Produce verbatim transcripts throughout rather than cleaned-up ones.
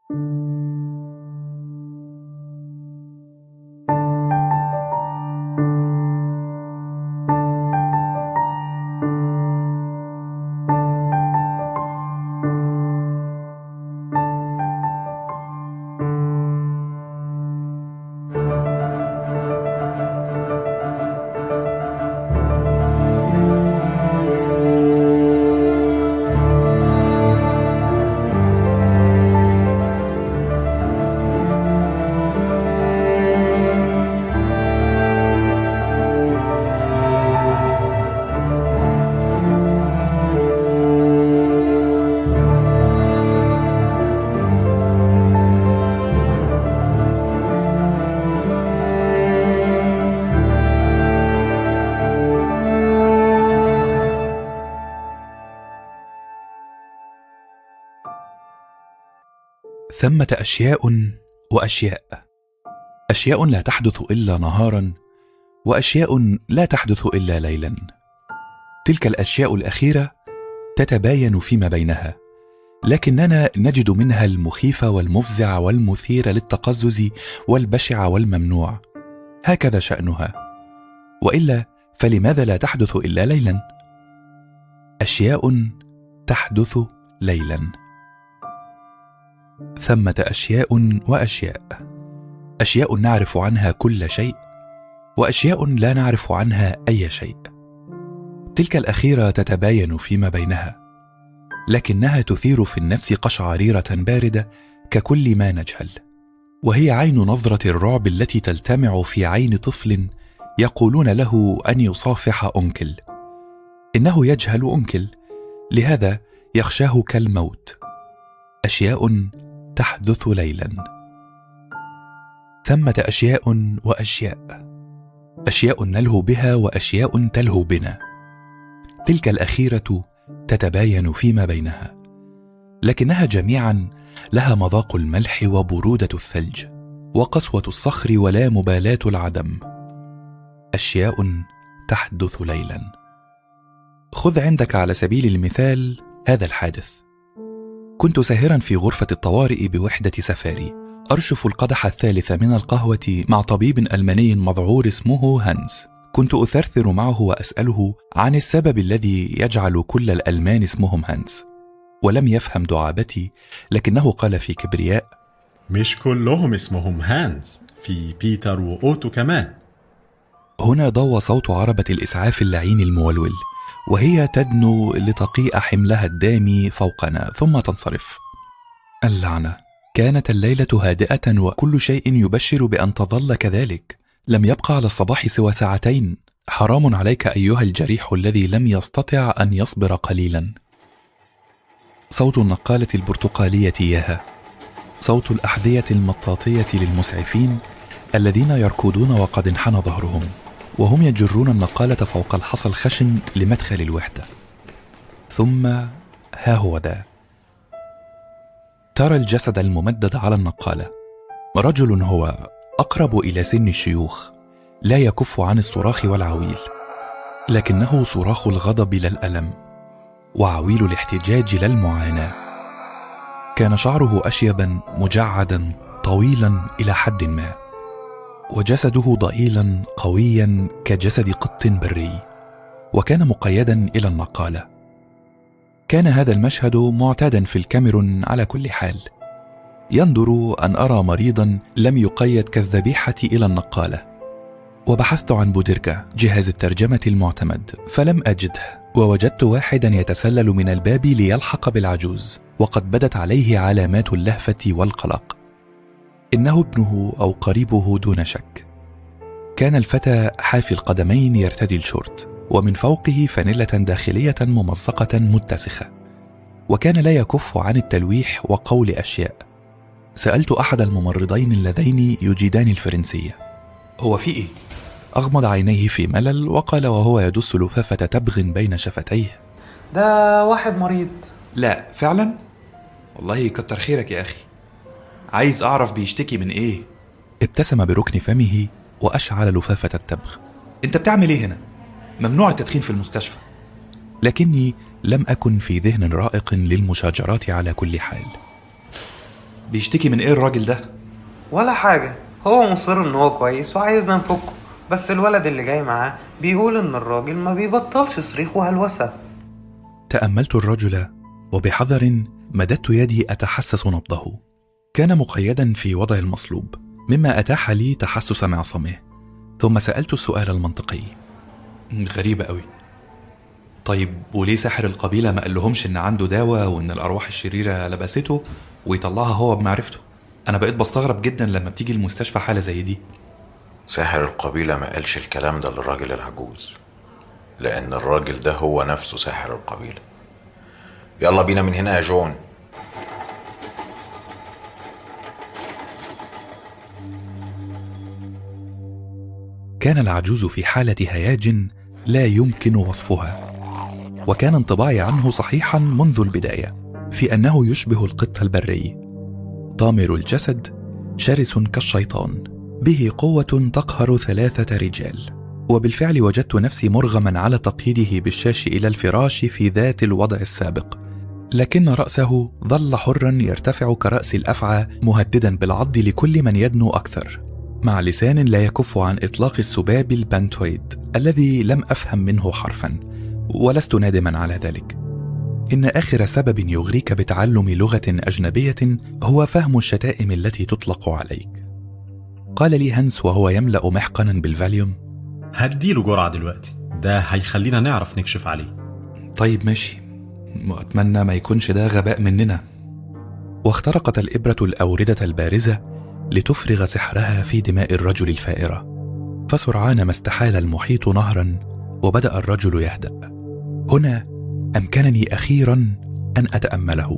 ثمة أشياء وأشياء، أشياء لا تحدث إلا نهارا، وأشياء لا تحدث إلا ليلا. تلك الأشياء الأخيرة تتباين فيما بينها، لكننا نجد منها المخيف والمفزع والمثير للتقزز والبشع والممنوع، هكذا شأنها. وإلا فلماذا لا تحدث إلا ليلا؟ أشياء تحدث ليلا. ثمة أشياء وأشياء، أشياء نعرف عنها كل شيء، وأشياء لا نعرف عنها أي شيء. تلك الأخيرة تتباين فيما بينها، لكنها تثير في النفس قشعريرة باردة ككل ما نجهل، وهي عين نظرة الرعب التي تلتمع في عين طفل يقولون له أن يصافح أنكل. إنه يجهل أنكل، لهذا يخشاه كالموت. أشياء تحدث ليلا. ثمة أشياء وأشياء، أشياء نلهو بها وأشياء تلهو بنا. تلك الأخيرة تتباين فيما بينها، لكنها جميعا لها مذاق الملح وبرودة الثلج وقسوة الصخر ولا مبالاة العدم. أشياء تحدث ليلا. خذ عندك على سبيل المثال هذا الحادث. كنت ساهرا في غرفة الطوارئ بوحدة سفاري، أرشف القدح الثالث من القهوة مع طبيب ألماني مذعور اسمه هانس. كنت أثرثر معه وأسأله عن السبب الذي يجعل كل الألمان اسمهم هانس، ولم يفهم دعابتي، لكنه قال في كبرياء: مش كلهم اسمهم هانس، في بيتر وأوتو كمان. هنا ضوى صوت عربة الإسعاف اللعين المولول، وهي تدنو لتقيء حملها الدامي فوقنا ثم تنصرف. اللعنة، كانت الليلة هادئة وكل شيء يبشر بأن تظل كذلك. لم يبقى على الصباح سوى ساعتين. حرام عليك أيها الجريح الذي لم يستطع أن يصبر قليلا. صوت النقالة البرتقالية ياها، صوت الأحذية المطاطية للمسعفين الذين يركضون وقد انحنى ظهرهم، وهم يجرون النقالة فوق الحصى الخشن لمدخل الوحدة. ثم ها هو ذا، ترى الجسد الممدد على النقالة. رجل هو أقرب إلى سن الشيوخ، لا يكف عن الصراخ والعويل، لكنه صراخ الغضب لا الألم، وعويل الاحتجاج لا المعاناة. كان شعره أشيبا مجعدا طويلا إلى حد ما، وجسده ضئيلا قويا كجسد قط بري، وكان مقيدا إلى النقالة. كان هذا المشهد معتادا في الكاميرون على كل حال. يندر أن أرى مريضا لم يقيد كالذبيحة إلى النقالة. وبحثت عن بودركا جهاز الترجمة المعتمد فلم أجده، ووجدت واحدا يتسلل من الباب ليلحق بالعجوز، وقد بدت عليه علامات اللهفة والقلق. إنه ابنه أو قريبه دون شك. كان الفتى حافي القدمين يرتدي الشورت، ومن فوقه فانيلة داخلية ممزقة متسخة، وكان لا يكف عن التلويح وقول أشياء. سألت أحد الممرضين اللذين يجيدان الفرنسية: هو في إيه؟ أغمض عينيه في ملل وقال وهو يدس لفافة تبغ بين شفتيه: ده واحد مريض. لا فعلا؟ والله كتر خيرك يا أخي، عايز أعرف بيشتكي من إيه؟ ابتسم بركن فمه وأشعل لفافة التبغ. أنت بتعمل إيه هنا؟ ممنوع التدخين في المستشفى. لكني لم أكن في ذهن رائق للمشاجرات على كل حال. بيشتكي من ايه الراجل ده؟ ولا حاجة، هو مصر ان هو كويس وعايزنا نفكه، بس الولد اللي جاي معاه بيقول ان الراجل ما بيبطلش صريخ وهلوسة. تأملت الرجل وبحذر مددت يدي أتحسس نبضه. كان مقيدا في وضع المصلوب مما أتاح لي تحسس معصمه. ثم سألت السؤال المنطقي. غريبة قوي. طيب وليه ساحر القبيلة ما قالهمش إن عنده دواء وإن الأرواح الشريرة لبسته ويطلعها هو بمعرفته؟ أنا بقيت بستغرب جدا لما بتيجي المستشفى حالة زي دي. ساحر القبيلة ما قالش الكلام ده للراجل العجوز، لأن الراجل ده هو نفسه ساحر القبيلة. يلا بينا من هنا يا جون. كان العجوز في حالة هياج لا يمكن وصفها، وكان انطباعي عنه صحيحا منذ البداية في أنه يشبه القط البري، ضامر الجسد، شرس كالشيطان، به قوة تقهر ثلاثة رجال. وبالفعل وجدت نفسي مرغما على تقييده بالشاش إلى الفراش في ذات الوضع السابق، لكن رأسه ظل حرا يرتفع كرأس الأفعى مهددا بالعض لكل من يدنو أكثر، مع لسان لا يكف عن إطلاق السباب البانتويد الذي لم أفهم منه حرفا، ولست نادما على ذلك. إن آخر سبب يغريك بتعلم لغة أجنبية هو فهم الشتائم التي تطلق عليك. قال لي هانس وهو يملأ محقنا بالفاليوم: هديله جرعة دلوقتي، ده هيخلينا نعرف نكشف عليه. طيب ماشي، وأتمنى ما يكونش ده غباء مننا. واخترقت الإبرة الأوردة البارزة لتفرغ سحرها في دماء الرجل الفائرة، فسرعان ما استحال المحيط نهرا وبدأ الرجل يهدأ. هنا أمكنني أخيرا أن أتأمله.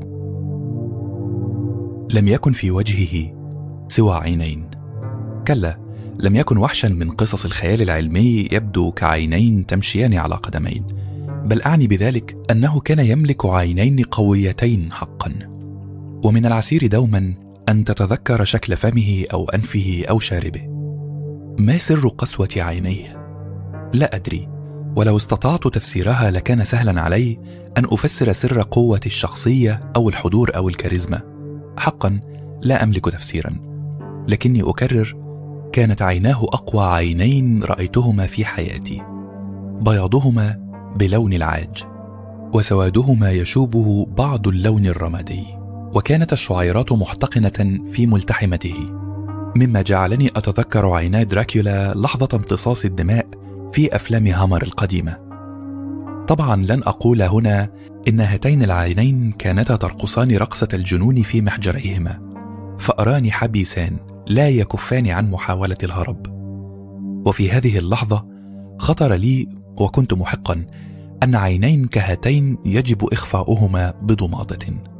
لم يكن في وجهه سوى عينين. كلا، لم يكن وحشا من قصص الخيال العلمي يبدو كعينين تمشيان على قدمين، بل أعني بذلك أنه كان يملك عينين قويتين حقا. ومن العسير دوما أن تتذكر شكل فمه أو أنفه أو شاربه. ما سر قسوة عينيه؟ لا أدري، ولو استطعت تفسيرها لكان سهلا علي أن أفسر سر قوة الشخصية أو الحضور أو الكاريزما. حقا لا أملك تفسيرا، لكني أكرر، كانت عيناه أقوى عينين رأيتهما في حياتي، بياضهما بلون العاج، وسوادهما يشوبه بعض اللون الرمادي، وكانت الشعيرات محتقنة في ملتحمته، مما جعلني أتذكر عينا دراكولا لحظة امتصاص الدماء في أفلام هامر القديمة. طبعا لن أقول هنا إن هاتين العينين كانتا ترقصان رقصة الجنون في محجريهما، فأراني حبيسان لا يكفان عن محاولة الهرب. وفي هذه اللحظة خطر لي وكنت محقا أن عينين كهاتين يجب إخفاؤهما بضمادة.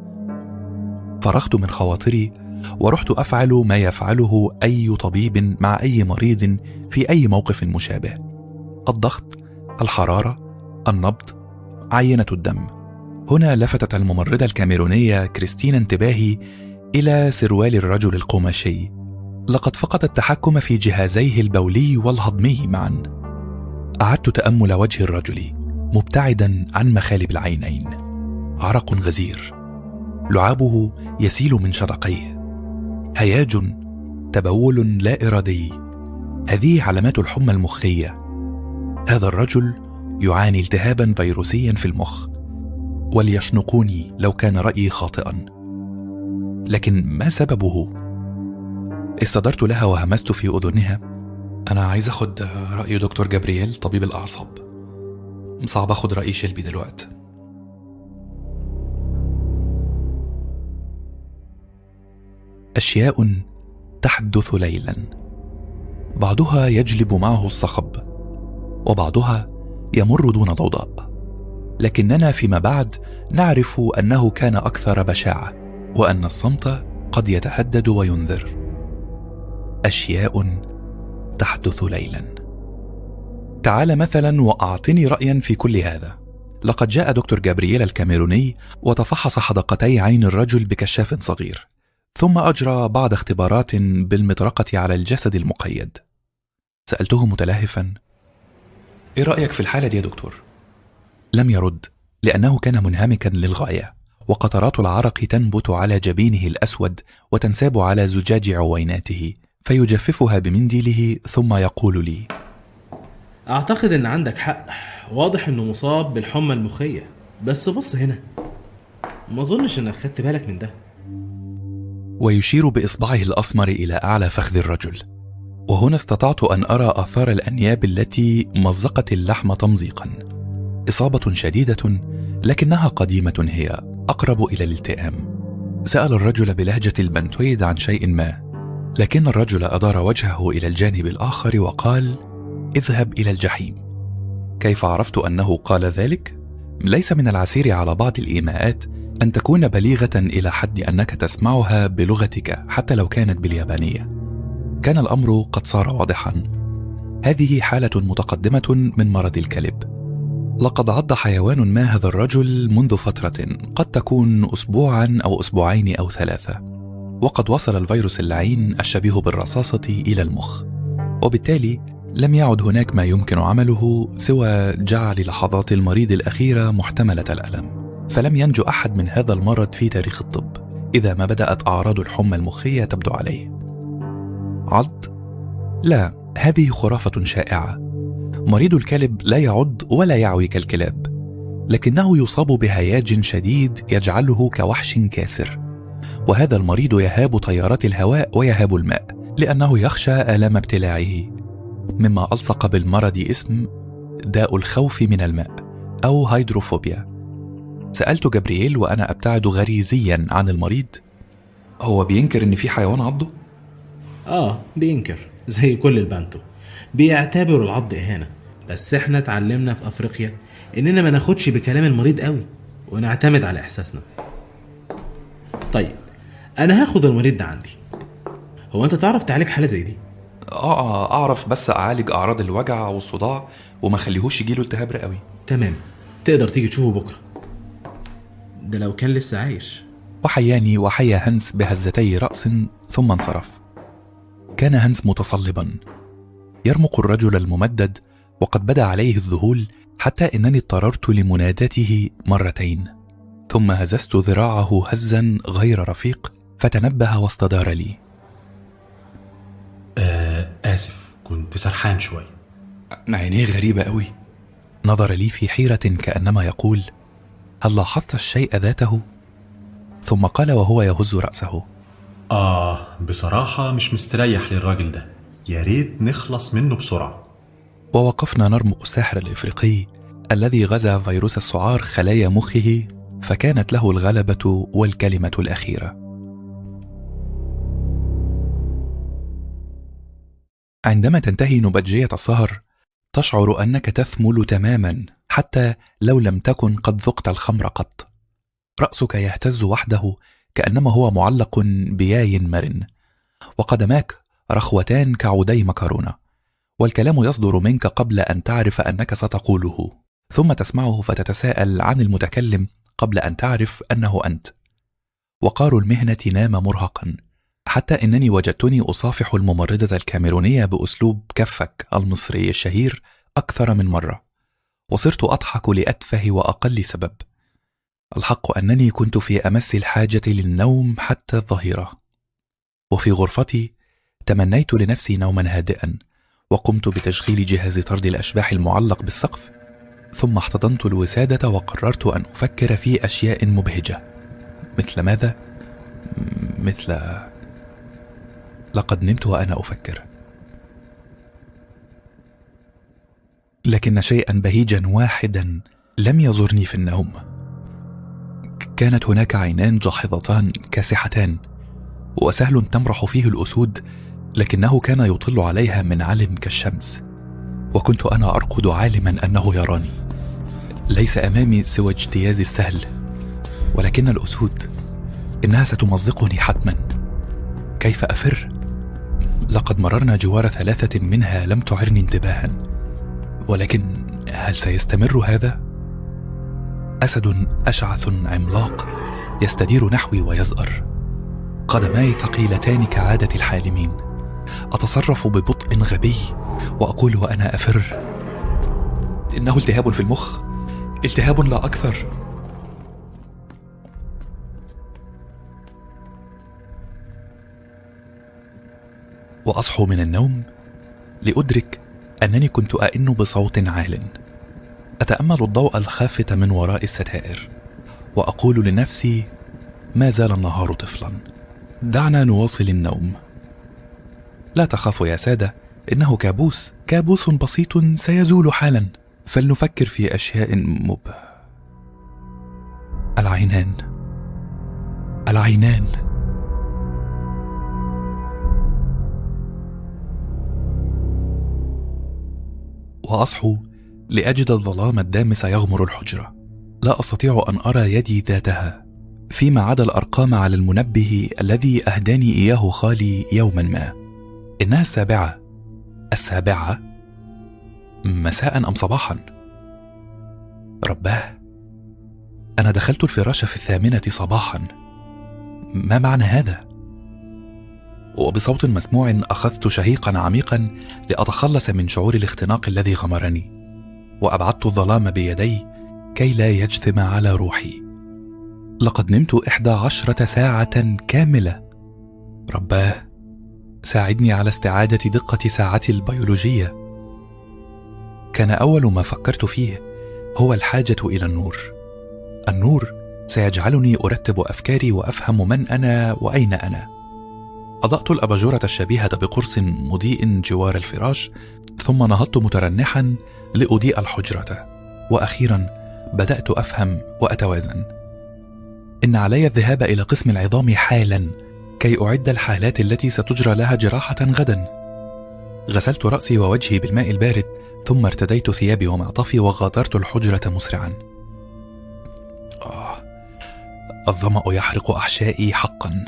فرغت من خواطري ورحت أفعل ما يفعله أي طبيب مع أي مريض في أي موقف مشابه: الضغط، الحرارة، النبض، عينة الدم. هنا لفتت الممرضة الكاميرونية كريستين انتباهي إلى سروال الرجل القماشي، لقد فقد التحكم في جهازيه البولي والهضمي معا. أعدت تأمل وجه الرجل مبتعدا عن مخالب العينين. عرق غزير، لعابه يسيل من شرقيه، هياج، تبول لا إرادي. هذه علامات الحمى المخية. هذا الرجل يعاني التهابا فيروسيا في المخ، وليشنقوني لو كان رأيي خاطئا. لكن ما سببه؟ استدرت لها وهمست في أذنها: أنا عايز أخد رأي دكتور جابرييل طبيب الأعصاب، صعب أخد رأي شيلبي دلوقتي. أشياء تحدث ليلا، بعضها يجلب معه الصخب، وبعضها يمر دون ضوضاء، لكننا فيما بعد نعرف أنه كان أكثر بشاعة، وأن الصمت قد يتهدد وينذر. أشياء تحدث ليلا. تعال مثلا وأعطني رأيا في كل هذا. لقد جاء دكتور جابرييل الكاميروني وتفحص حدقتي عين الرجل بكشاف صغير، ثم أجرى بعض اختبارات بالمطرقة على الجسد المقيد. سألته متلهفا: إيه رأيك في الحالة دي يا دكتور؟ لم يرد، لأنه كان منهمكا للغاية، وقطرات العرق تنبت على جبينه الأسود وتنساب على زجاج عويناته، فيجففها بمنديله ثم يقول لي: أعتقد أن عندك حق، واضح أنه مصاب بالحمى المخية، بس بص هنا، ما أظنش أنك خدت بالك من ده. ويشير بإصبعه الأسمر إلى أعلى فخذ الرجل، وهنا استطعت أن أرى آثار الأنياب التي مزقت اللحم تمزيقا. إصابة شديدة لكنها قديمة، هي أقرب إلى الالتئام. سأل الرجل بلهجة البنتويد عن شيء ما، لكن الرجل أدار وجهه إلى الجانب الآخر وقال: اذهب إلى الجحيم. كيف عرفت أنه قال ذلك؟ ليس من العسير على بعض الإيماءات أن تكون بليغة إلى حد أنك تسمعها بلغتك حتى لو كانت باليابانية. كان الأمر قد صار واضحا، هذه حالة متقدمة من مرض الكلب. لقد عض حيوان ما هذا الرجل منذ فترة، قد تكون أسبوعا أو أسبوعين أو ثلاثة، وقد وصل الفيروس اللعين الشبيه بالرصاصة إلى المخ، وبالتالي لم يعد هناك ما يمكن عمله سوى جعل لحظات المريض الأخيرة محتملة الألم. فلم ينجو أحد من هذا المرض في تاريخ الطب إذا ما بدأت أعراض الحمى المخية تبدو عليه. عض؟ لا، هذه خرافة شائعة. مريض الكلب لا يعض ولا يعوي كالكلاب، لكنه يصاب بهياج شديد يجعله كوحش كاسر، وهذا المريض يهاب تيارات الهواء ويهاب الماء لأنه يخشى آلام ابتلاعه، مما ألصق بالمرض اسم داء الخوف من الماء أو هيدروفوبيا. سألت جبريل وأنا أبتعد غريزيا عن المريض: هو بينكر إن في حيوان عضه؟ آه بينكر زي كل البانتو، بيعتبروا العض إهانة، بس إحنا اتعلمنا في أفريقيا إننا ما ناخدش بكلام المريض قوي ونعتمد على إحساسنا. طيب أنا هاخد المريض ده عندي. هو أنت تعرف تعالج حالة زي دي؟ آه أعرف، بس أعالج أعراض الوجع والصداع وما خليهوش يجيله التهاب رئوي. تمام، تقدر تيجي تشوفه بكرة، ده لو كان لسه عايش. وحياني وحيا هنس بهزتي رأس ثم انصرف. كان هنس متصلبا يرمق الرجل الممدد، وقد بدا عليه الذهول حتى إنني اضطررت لمنادته مرتين، ثم هززت ذراعه هزا غير رفيق فتنبه واستدار لي. آه آسف، كنت سرحان شوي. عينيه غريبة قوي. نظر لي في حيرة كأنما يقول: هل لاحظت الشيء ذاته؟ ثم قال وهو يهز رأسه: آه بصراحة مش مستريح للراجل ده، يا ريت نخلص منه بسرعة. ووقفنا نرمق الساحر الإفريقي الذي غزا فيروس السعار خلايا مخه، فكانت له الغلبة والكلمة الأخيرة. عندما تنتهي نبجية السهر تشعر أنك تثمل تماما حتى لو لم تكن قد ذقت الخمر قط. رأسك يهتز وحده كأنما هو معلق بياي مرن، وقدماك رخوتان كعودي مكرونة، والكلام يصدر منك قبل أن تعرف أنك ستقوله، ثم تسمعه فتتساءل عن المتكلم قبل أن تعرف أنه أنت. وقار المهنة نام مرهقا، حتى إنني وجدتني أصافح الممرضة الكاميرونية بأسلوب كفك المصري الشهير أكثر من مرة، وصرت أضحك لأتفه وأقل سبب. الحق أنني كنت في أمس الحاجة للنوم حتى الظهيرة. وفي غرفتي تمنيت لنفسي نوما هادئا، وقمت بتشغيل جهاز طرد الأشباح المعلق بالسقف، ثم احتضنت الوسادة وقررت أن أفكر في أشياء مبهجة. مثل ماذا؟ مثل لقد نمت وأنا أفكر. لكن شيئا بهيجا واحدا لم يزرني في النوم. كانت هناك عينان جاحظتان كاسحتان، وسهل تمرح فيه الأسود، لكنه كان يطل عليها من عل كالشمس، وكنت أنا أرقد عالما أنه يراني. ليس أمامي سوى اجتياز السهل، ولكن الأسود إنها ستمزقني حتما. كيف أفر؟ لقد مررنا جوار ثلاثة منها لم تعرني انتباها، ولكن هل سيستمر هذا؟ أسد أشعث عملاق يستدير نحوي ويزأر، قدماي ثقيلتان كعادة الحالمين. أتصرف ببطء غبي وأقول وأنا أفر: إنه التهاب في المخ، التهاب لا أكثر. وأصحو من النوم لأدرك أنني كنت أئن بصوت عال، أتأمل الضوء الخافت من وراء الستائر وأقول لنفسي: ما زال النهار طفلا، دعنا نواصل النوم. لا تخافوا يا سادة، إنه كابوس كابوس بسيط سيزول حالا، فلنفكر في أشياء مب العينان العينان وأصحو لأجد الظلام الدامس يغمر الحجرة. لا أستطيع أن أرى يدي ذاتها فيما عدا الأرقام على المنبه الذي أهداني إياه خالي يوما ما. إنها السابعة السابعة مساء أم صباحا؟ رباه، أنا دخلت الفراش في الثامنة صباحا، ما معنى هذا؟ وبصوت مسموع أخذت شهيقا عميقا لأتخلص من شعور الاختناق الذي غمرني، وأبعدت الظلام بيدي كي لا يجثم على روحي. لقد نمت إحدى عشرة ساعة كاملة. رباه، ساعدني على استعادة دقة ساعتي البيولوجية. كان أول ما فكرت فيه هو الحاجة إلى النور. النور سيجعلني أرتب أفكاري وأفهم من أنا وأين أنا. أضأت الأباجورة الشبيهة بقرص مضيء جوار الفراش، ثم نهضت مترنحا لأضيء الحجرة، وأخيرا بدأت أفهم وأتوازن. إن علي الذهاب إلى قسم العظام حالا كي أعد الحالات التي ستجرى لها جراحة غدا. غسلت رأسي ووجهي بالماء البارد، ثم ارتديت ثيابي ومعطفي وغادرت الحجرة مسرعا. آه، الظمأ يحرق أحشائي حقا.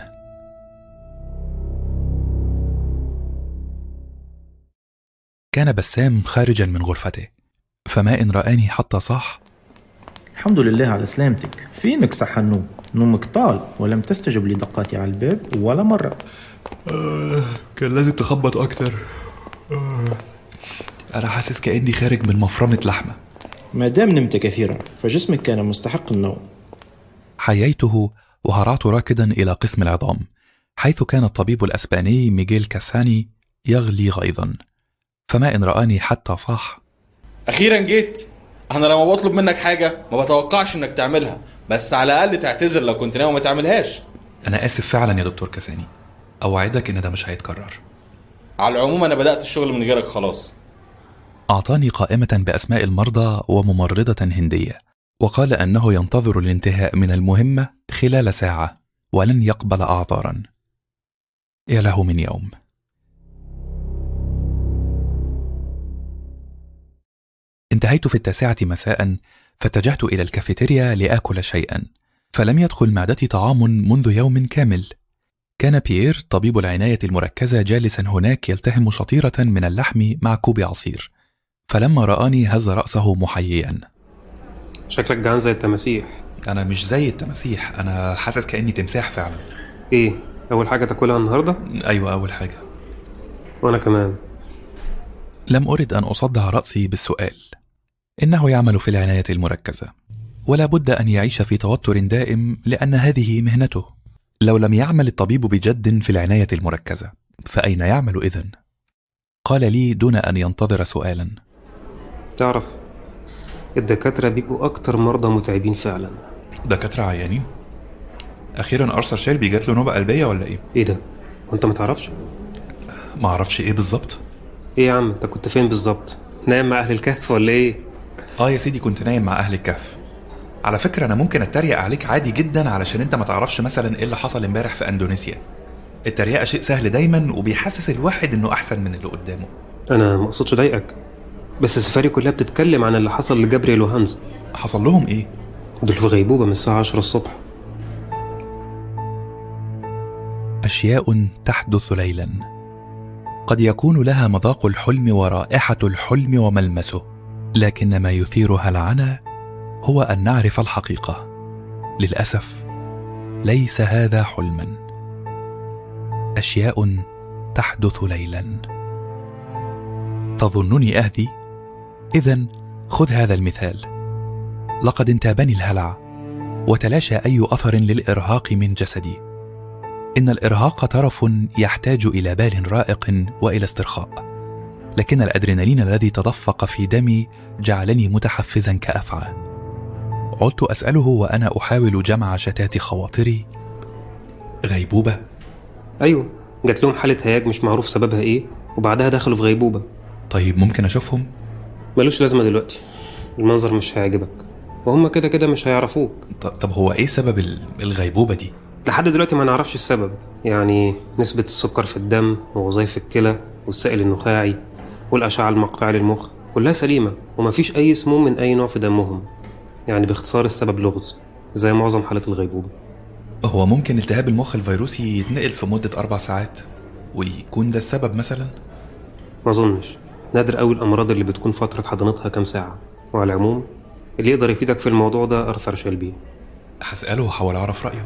كان بسام خارجا من غرفته، فما إن رآني حتى صاح: الحمد لله على سلامتك، فينك صح النوم؟ نومك طال ولم تستجب لدقاتي على الباب ولا مرة. آه، كان لازم تخبط أكتر. آه، أنا حاسس كأني خارج من مفرمة لحمة. ما دام نمت كثيرا فجسمك كان مستحق النوم. حييته وهرعت راكدا إلى قسم العظام، حيث كان الطبيب الأسباني ميغيل كاساني يغلي غيظا، فما إن رآني حتى صاح: أخيرا جيت. أنا لما بطلب منك حاجة ما بتوقعش إنك تعملها، بس على الأقل تعتذر لو كنت ناوي ما تعملهاش. أنا آسف فعلا يا دكتور كاساني، أوعدك إن ده مش هيتكرر. على العموم أنا بدأت الشغل من غيرك خلاص. أعطاني قائمة بأسماء المرضى وممرضة هندية، وقال أنه ينتظر الانتهاء من المهمة خلال ساعة ولن يقبل أعذارا. يا له من يوم. انتهيت في التاسعة مساء، فاتجهت إلى الكافيتيريا لآكل شيئا، فلم يدخل معدتي طعام منذ يوم كامل. كان بيير طبيب العناية المركزة جالسا هناك يلتهم شطيرة من اللحم مع كوب عصير، فلما رآني هز رأسه محييا: شكلك جعان زي التماسيح. أنا مش زي التماسيح، أنا حاسس كأني تمساح فعلا. إيه أول حاجة تاكلها النهاردة؟ أيوة أول حاجة. وأنا كمان. لم أرد أن أصدع رأسي بالسؤال. إنه يعمل في العناية المركزة، ولا بد أن يعيش في توتر دائم لأن هذه مهنته. لو لم يعمل الطبيب بجد في العناية المركزة فأين يعمل إذن؟ قال لي دون أن ينتظر سؤالا: تعرف الدكاترة بيبقوا أكتر مرضى متعبين فعلا. دكاترة عيانين؟ أخيرا أرثر شيلبي جات له نوبة قلبية ولا إيه؟ إيه ده؟ وأنت ما تعرفش؟ ما أعرفش إيه بالظبط؟ إيه يا عم أنت كنت فين بالظبط؟ نايم مع أهل الكهف ولا إيه؟ آه يا سيدي كنت نايم مع أهل الكهف. على فكرة أنا ممكن أتريق عليك عادي جدا علشان أنت ما تعرفش مثلا إيه اللي حصل امبارح في أندونيسيا. التريقة شيء سهل دايما وبيحسس الواحد إنه أحسن من اللي قدامه. أنا ما أقصدش ضايقك، بس السفاري كلها بتتكلم عن اللي حصل لجابرييل وهانز. حصل لهم إيه؟ دول في غيبوبة من الساعة عشرة الصبح. أشياء تحدث ليلا قد يكون لها مذاق الحلم ورائحة الحلم وملمسه، لكن ما يثيرها العنى هو أن نعرف الحقيقة. للأسف ليس هذا حلما. أشياء تحدث ليلا. تظنني أهدي؟ إذن خذ هذا المثال. لقد انتابني الهلع وتلاشى أي أثر للإرهاق من جسدي. إن الإرهاق طرف يحتاج إلى بال رائق وإلى استرخاء، لكن الأدرينالين الذي تدفق في دمي جعلني متحفزا كأفعى. عدت أسأله وأنا أحاول جمع شتات خواطري: غيبوبة؟ أيوة، جات لهم حالة هياج مش معروف سببها إيه، وبعدها دخلوا في غيبوبة. طيب ممكن أشوفهم؟ ملوش لازمة دلوقتي، المنظر مش هيعجبك وهم كده كده مش هيعرفوك. طب هو إيه سبب الغيبوبة دي؟ لحد دلوقتي ما نعرفش السبب، يعني نسبة السكر في الدم ووظائف الكلى والسائل النخاعي والأشعة المقطعية للمخ كلها سليمة، ومفيش أي سموم من أي نوع في دمهم. يعني باختصار السبب لغز زي معظم حالات الغيبوبة. هو ممكن التهاب المخ الفيروسي يتنقل في مدة أربع ساعات ويكون ده السبب مثلا؟ ما أظنش، نادر قوي الأمراض اللي بتكون فترة حضانتها كام ساعة. وعلى العموم اللي يقدر يفيدك في الموضوع ده أرثر شيلبي. هسأله وحاول أعرف رأيه.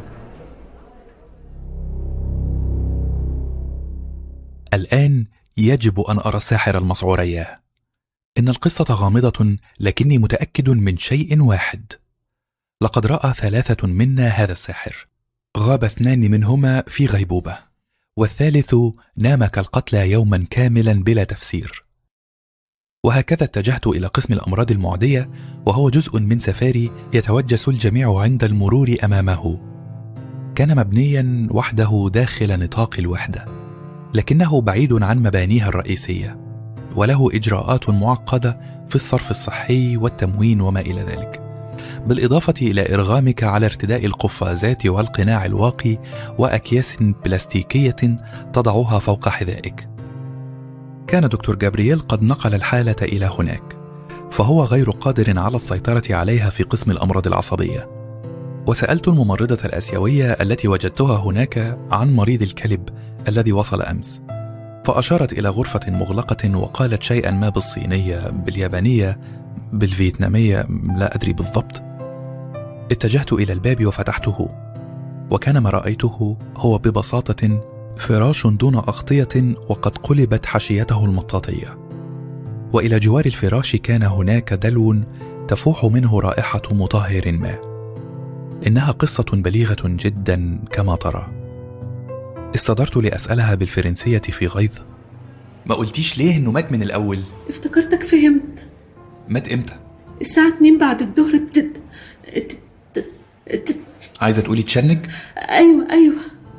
الآن يجب أن أرى الساحر المسعورية. إن القصة غامضة، لكني متأكد من شيء واحد: لقد رأى ثلاثة منا هذا الساحر. غاب اثنان منهما في غيبوبة، والثالث نام كالقتلى يوما كاملا بلا تفسير. وهكذا اتجهت إلى قسم الأمراض المعدية، وهو جزء من سفاري يتوجس الجميع عند المرور أمامه. كان مبنيا وحده داخل نطاق الوحدة، لكنه بعيد عن مبانيها الرئيسية، وله إجراءات معقدة في الصرف الصحي والتموين وما إلى ذلك، بالإضافة إلى إرغامك على ارتداء القفازات والقناع الواقي وأكياس بلاستيكية تضعها فوق حذائك. كان دكتور جابرييل قد نقل الحالة إلى هناك، فهو غير قادر على السيطرة عليها في قسم الأمراض العصبية. وسألت الممرضة الآسيوية التي وجدتها هناك عن مريض الكلب الذي وصل أمس، فأشارت إلى غرفة مغلقة وقالت شيئا ما بالصينية، باليابانية، بالفيتنامية، لا أدري بالضبط. اتجهت إلى الباب وفتحته، وكان ما رأيته هو ببساطة فراش دون أغطية وقد قلبت حشيته المطاطية، وإلى جوار الفراش كان هناك دلو تفوح منه رائحة مطهر ما. إنها قصة بليغة جدا كما ترى. استدرت لأسألها بالفرنسية في غيظ: ما قلتيش ليه إنه مات من الأول؟ افتكرتك فهمت. مات إمتى؟ الساعة اتنين بعد الظهر. تت... تت... تت... عايزة تقولي تشنج؟ أيوة أيوة.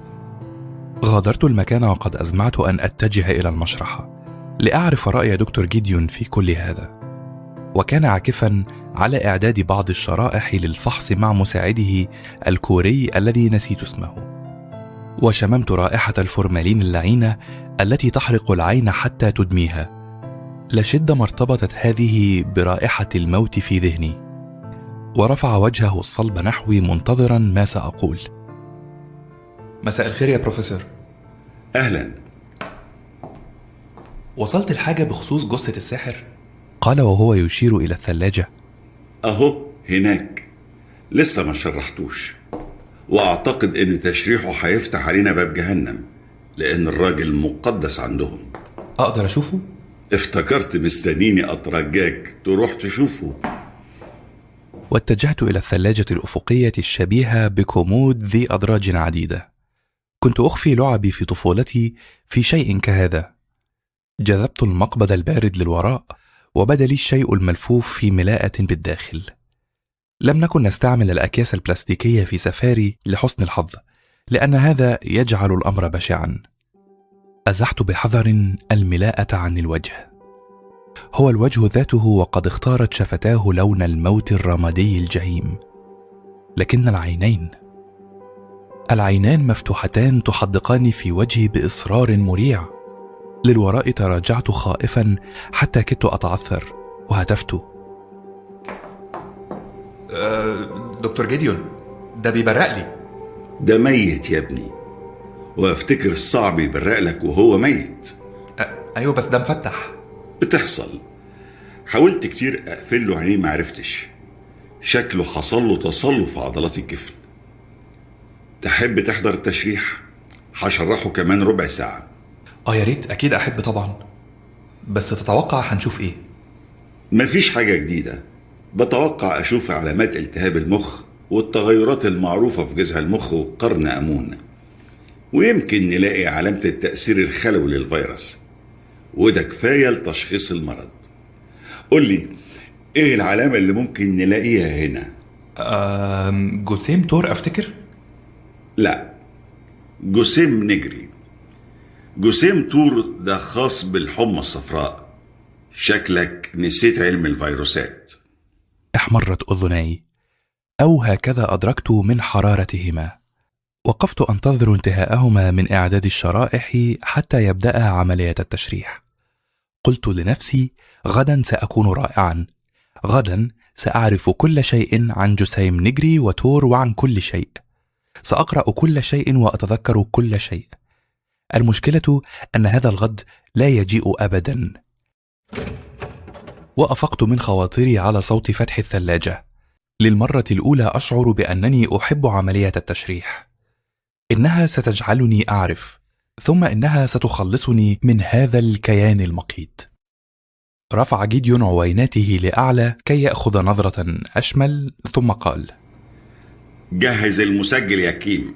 غادرت المكان وقد أزمعت أن أتجه إلى المشرحة لأعرف رأي دكتور جيديون في كل هذا، وكان عاكفا على إعداد بعض الشرائح للفحص مع مساعده الكوري الذي نسيت اسمه. وشممت رائحة الفورمالين اللعينة التي تحرق العين حتى تدميها، لشد ما ارتبطت هذه برائحة الموت في ذهني. ورفع وجهه الصلب نحوي منتظرا ما سأقول. مساء الخير يا بروفيسور. أهلا. وصلت الحاجة بخصوص جثة الساحر؟ قال وهو يشير إلى الثلاجة. أهو هناك، لسه ما شرحتوش، وأعتقد إن تشريحه هيفتح علينا باب جهنم، لأن الراجل مقدس عندهم. أقدر أشوفه؟ افتكرت مستنيني أترجاك تروح تشوفه. واتجهت إلى الثلاجة الأفقية الشبيهة بكومود ذي أدراج عديدة. كنت أخفي لعبي في طفولتي في شيء كهذا. جذبت المقبض البارد للوراء، وبدا لي الشيء الملفوف في ملاءة بالداخل. لم نكن نستعمل الأكياس البلاستيكية في سفاري لحسن الحظ، لأن هذا يجعل الأمر بشعا. أزحت بحذر الملاءة عن الوجه. هو الوجه ذاته، وقد اختارت شفتاه لون الموت الرمادي الجحيم. لكن العينين العينان مفتوحتان تحدقان في وجهي بإصرار مريع. للوراء تراجعت خائفا حتى كدت أتعثر، وهتفت: أه دكتور جيديون، ده بيبرق لي. ده ميت يا ابني، وافتكر الصعب يبرق لك وهو ميت. أه أيوه، بس ده مفتح. بتحصل. حاولت كتير أقفل له عينيه معرفتش، شكله حصل له تصلب في عضلات الجفن. تحب تحضر التشريح؟ هشرحه كمان ربع ساعة. اه يا ريت، اكيد احب طبعا. بس تتوقع هنشوف ايه؟ مفيش حاجة جديدة. بتوقع اشوف علامات التهاب المخ والتغيرات المعروفة في جذع المخ والقرن أمون. ويمكن نلاقي علامة التأثير الخلوي للفيروس، وده كفاية لتشخيص المرض. قول لي ايه العلامة اللي ممكن نلاقيها هنا؟ جسيم تور افتكر؟ لا، جسيم نجري. جسيم تور ده خاص بالحمى الصفراء. شكلك نسيت علم الفيروسات. احمرت أذناي، أو هكذا أدركت من حرارتهما. وقفت أنتظر انتهاءهما من إعداد الشرائح حتى يبدأ عملية التشريح. قلت لنفسي غدا سأكون رائعا، غدا سأعرف كل شيء عن جسيم نجري وتور وعن كل شيء، سأقرأ كل شيء وأتذكر كل شيء. المشكلة أن هذا الغد لا يجيء أبدا. وأفقت من خواطري على صوت فتح الثلاجة. للمرة الأولى أشعر بأنني أحب عملية التشريح. إنها ستجعلني أعرف، ثم إنها ستخلصني من هذا الكيان المقيت. رفع جيديون عويناته لأعلى كي يأخذ نظرة أشمل، ثم قال: جهز المسجل يا كيم.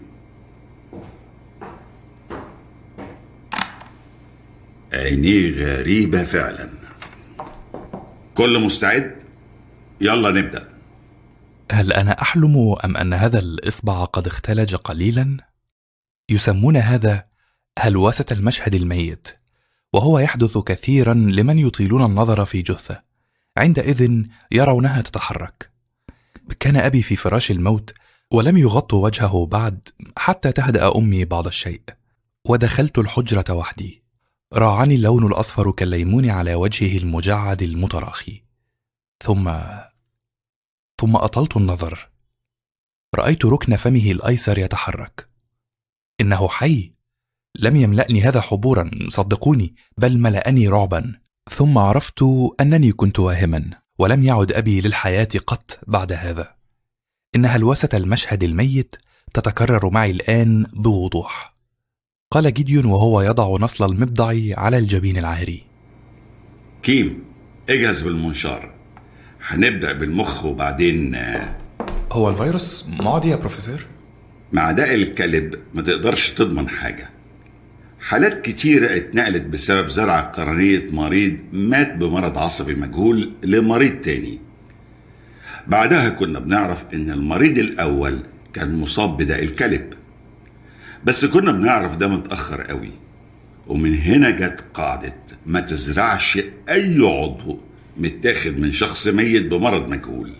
عينيه غريبة فعلا. كل مستعد؟ يلا نبدأ. هل أنا أحلم أم أن هذا الإصبع قد اختلج قليلا؟ يسمون هذا هلوسة المشهد الميت، وهو يحدث كثيرا لمن يطيلون النظر في جثة، عندئذ يرونها تتحرك. كان أبي في فراش الموت ولم يغطوا وجهه بعد حتى تهدأ أمي بعض الشيء، ودخلت الحجرة وحدي. راعني اللون الأصفر كالليمون على وجهه المجعد المتراخي. ثم ثم أطلت النظر. رأيت ركن فمه الأيسر يتحرك. إنه حي. لم يملأني هذا حبورا، صدقوني، بل ملأني رعبا. ثم عرفت أنني كنت واهما، ولم يعد أبي للحياة قط بعد هذا. إن هلوسة المشهد الميت تتكرر معي الآن بوضوح. قال جيديون وهو يضع نصل المبضع على الجبين العاري: كيم، اجهز بالمنشار. هنبدأ بالمخ وبعدين. هو الفيروس معدي يا بروفيسور؟ مع داء الكلب ما تقدرش تضمن حاجة. حالات كتيرة اتنقلت بسبب زرع قرنية مريض مات بمرض عصبي مجهول لمريض تاني. بعدها كنا بنعرف ان المريض الأول كان مصاب بداء الكلب، بس كنا بنعرف ده متأخر قوي. ومن هنا جت قاعدة ما تزرعش أي عضو متاخد من شخص ميت بمرض مجهول.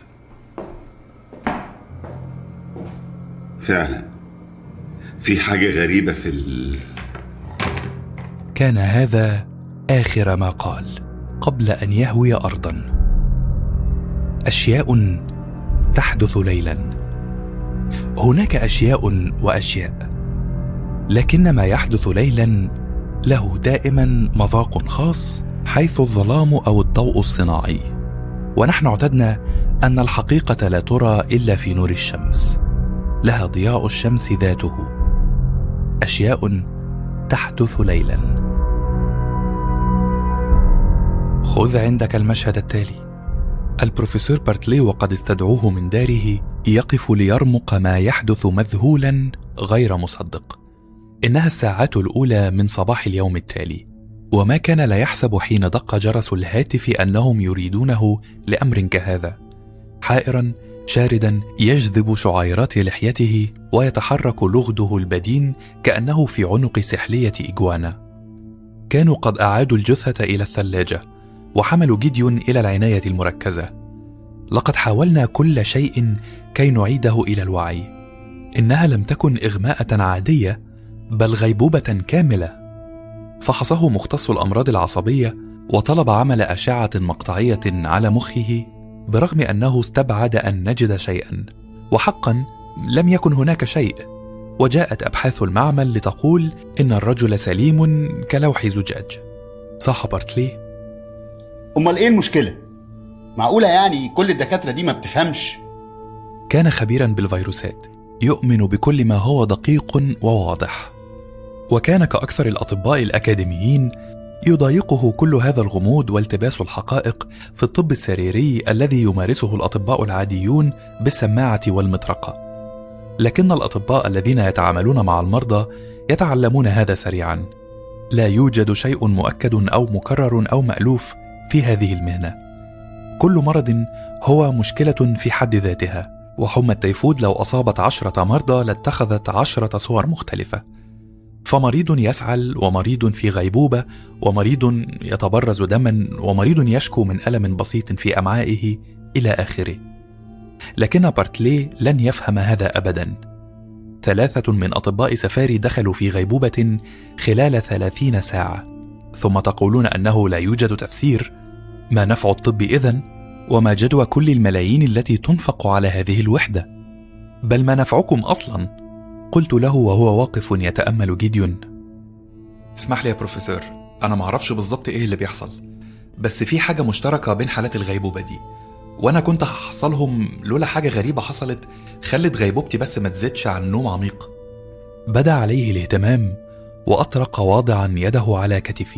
فعلا في حاجة غريبة في ال... كان هذا آخر ما قال قبل أن يهوي أرضا. أشياء تحدث ليلا. هناك أشياء وأشياء، لكن ما يحدث ليلا له دائما مذاق خاص، حيث الظلام أو الضوء الصناعي، ونحن اعتدنا أن الحقيقة لا ترى إلا في نور الشمس، لها ضياء الشمس ذاته. أشياء تحدث ليلا. خذ عندك المشهد التالي. البروفيسور بارتلي وقد استدعوه من داره يقف ليرمق ما يحدث مذهولا غير مصدق. إنها الساعات الأولى من صباح اليوم التالي، وما كان لا يحسب حين دق جرس الهاتف أنهم يريدونه لأمر كهذا. حائرا شاردا يجذب شعيرات لحيته ويتحرك لغده البدين كأنه في عنق سحلية إجوانا. كانوا قد أعادوا الجثة إلى الثلاجة وحملوا جيديون إلى العناية المركزة. لقد حاولنا كل شيء كي نعيده إلى الوعي. إنها لم تكن إغماءة عادية، بل غيبوبة كاملة. فحصه مختص الأمراض العصبية وطلب عمل أشعة مقطعية على مخه، برغم أنه استبعد أن نجد شيئا، وحقا لم يكن هناك شيء. وجاءت أبحاث المعمل لتقول إن الرجل سليم كلوح زجاج. صح بارتلي؟ أمال إيه المشكلة؟ معقولة يعني كل الدكاترة دي ما بتفهمش؟ كان خبيرا بالفيروسات، يؤمن بكل ما هو دقيق وواضح، وكان كأكثر الأطباء الأكاديميين يضايقه كل هذا الغموض والتباس الحقائق في الطب السريري الذي يمارسه الأطباء العاديون بالسماعة والمطرقة. لكن الأطباء الذين يتعاملون مع المرضى يتعلمون هذا سريعا. لا يوجد شيء مؤكد أو مكرر أو مألوف في هذه المهنة. كل مرض هو مشكلة في حد ذاتها، وحمى التيفود لو أصابت عشرة مرضى لاتخذت عشرة صور مختلفة. فمريض يسعل، ومريض في غيبوبة، ومريض يتبرز دما، ومريض يشكو من ألم بسيط في أمعائه إلى آخره. لكن بارتلي لن يفهم هذا أبدا. ثلاثة من أطباء سفاري دخلوا في غيبوبة خلال ثلاثين ساعة، ثم تقولون أنه لا يوجد تفسير. ما نفع الطب إذن؟ وما جدوى كل الملايين التي تنفق على هذه الوحدة؟ بل ما نفعكم أصلا؟ قلت له وهو واقف يتأمل جيديون. اسمح لي يا بروفيسور، أنا معرفش بالضبط إيه اللي بيحصل، بس في حاجة مشتركة بين حالات الغيبوبة دي، وأنا كنت هحصلهم لولا حاجة غريبة حصلت خلت غيبوبتي بس ما تزيدش عن نوم عميق. بدأ عليه الاهتمام وأطرق واضعا يده على كتفي.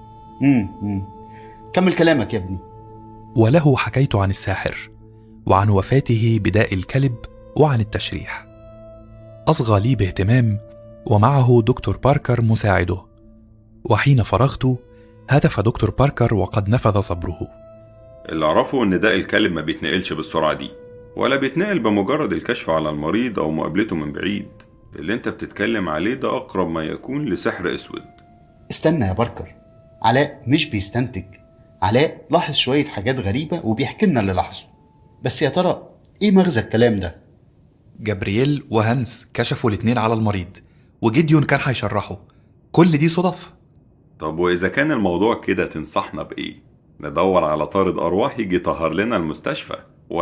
امم كمل كلامك يا ابني. وله حكيت عن الساحر، وعن وفاته بداء الكلب، وعن التشريح. أصغى لي باهتمام، ومعه دكتور باركر مساعده. وحين فرغت هتف دكتور باركر وقد نفذ صبره. اللي أعرفه إن داء الكلب ما بيتنقلش بالسرعة دي، ولا بيتنقل بمجرد الكشف على المريض أو مقابلته من بعيد. اللي انت بتتكلم عليه ده أقرب ما يكون لسحر أسود. استنى يا باركر، علاء مش بيستنتج. علاء لاحظ شوية حاجات غريبة وبيحكي لنا اللي لاحظه. بس يا ترى ايه مغزى الكلام ده؟ جابرييل وهانس كشفوا الاتنين على المريض، وجيديون كان هيشرحه. كل دي صدف؟ طب وإذا كان الموضوع كده تنصحنا بإيه؟ ندور على طارد أرواح يجي يطهر لنا المستشفى،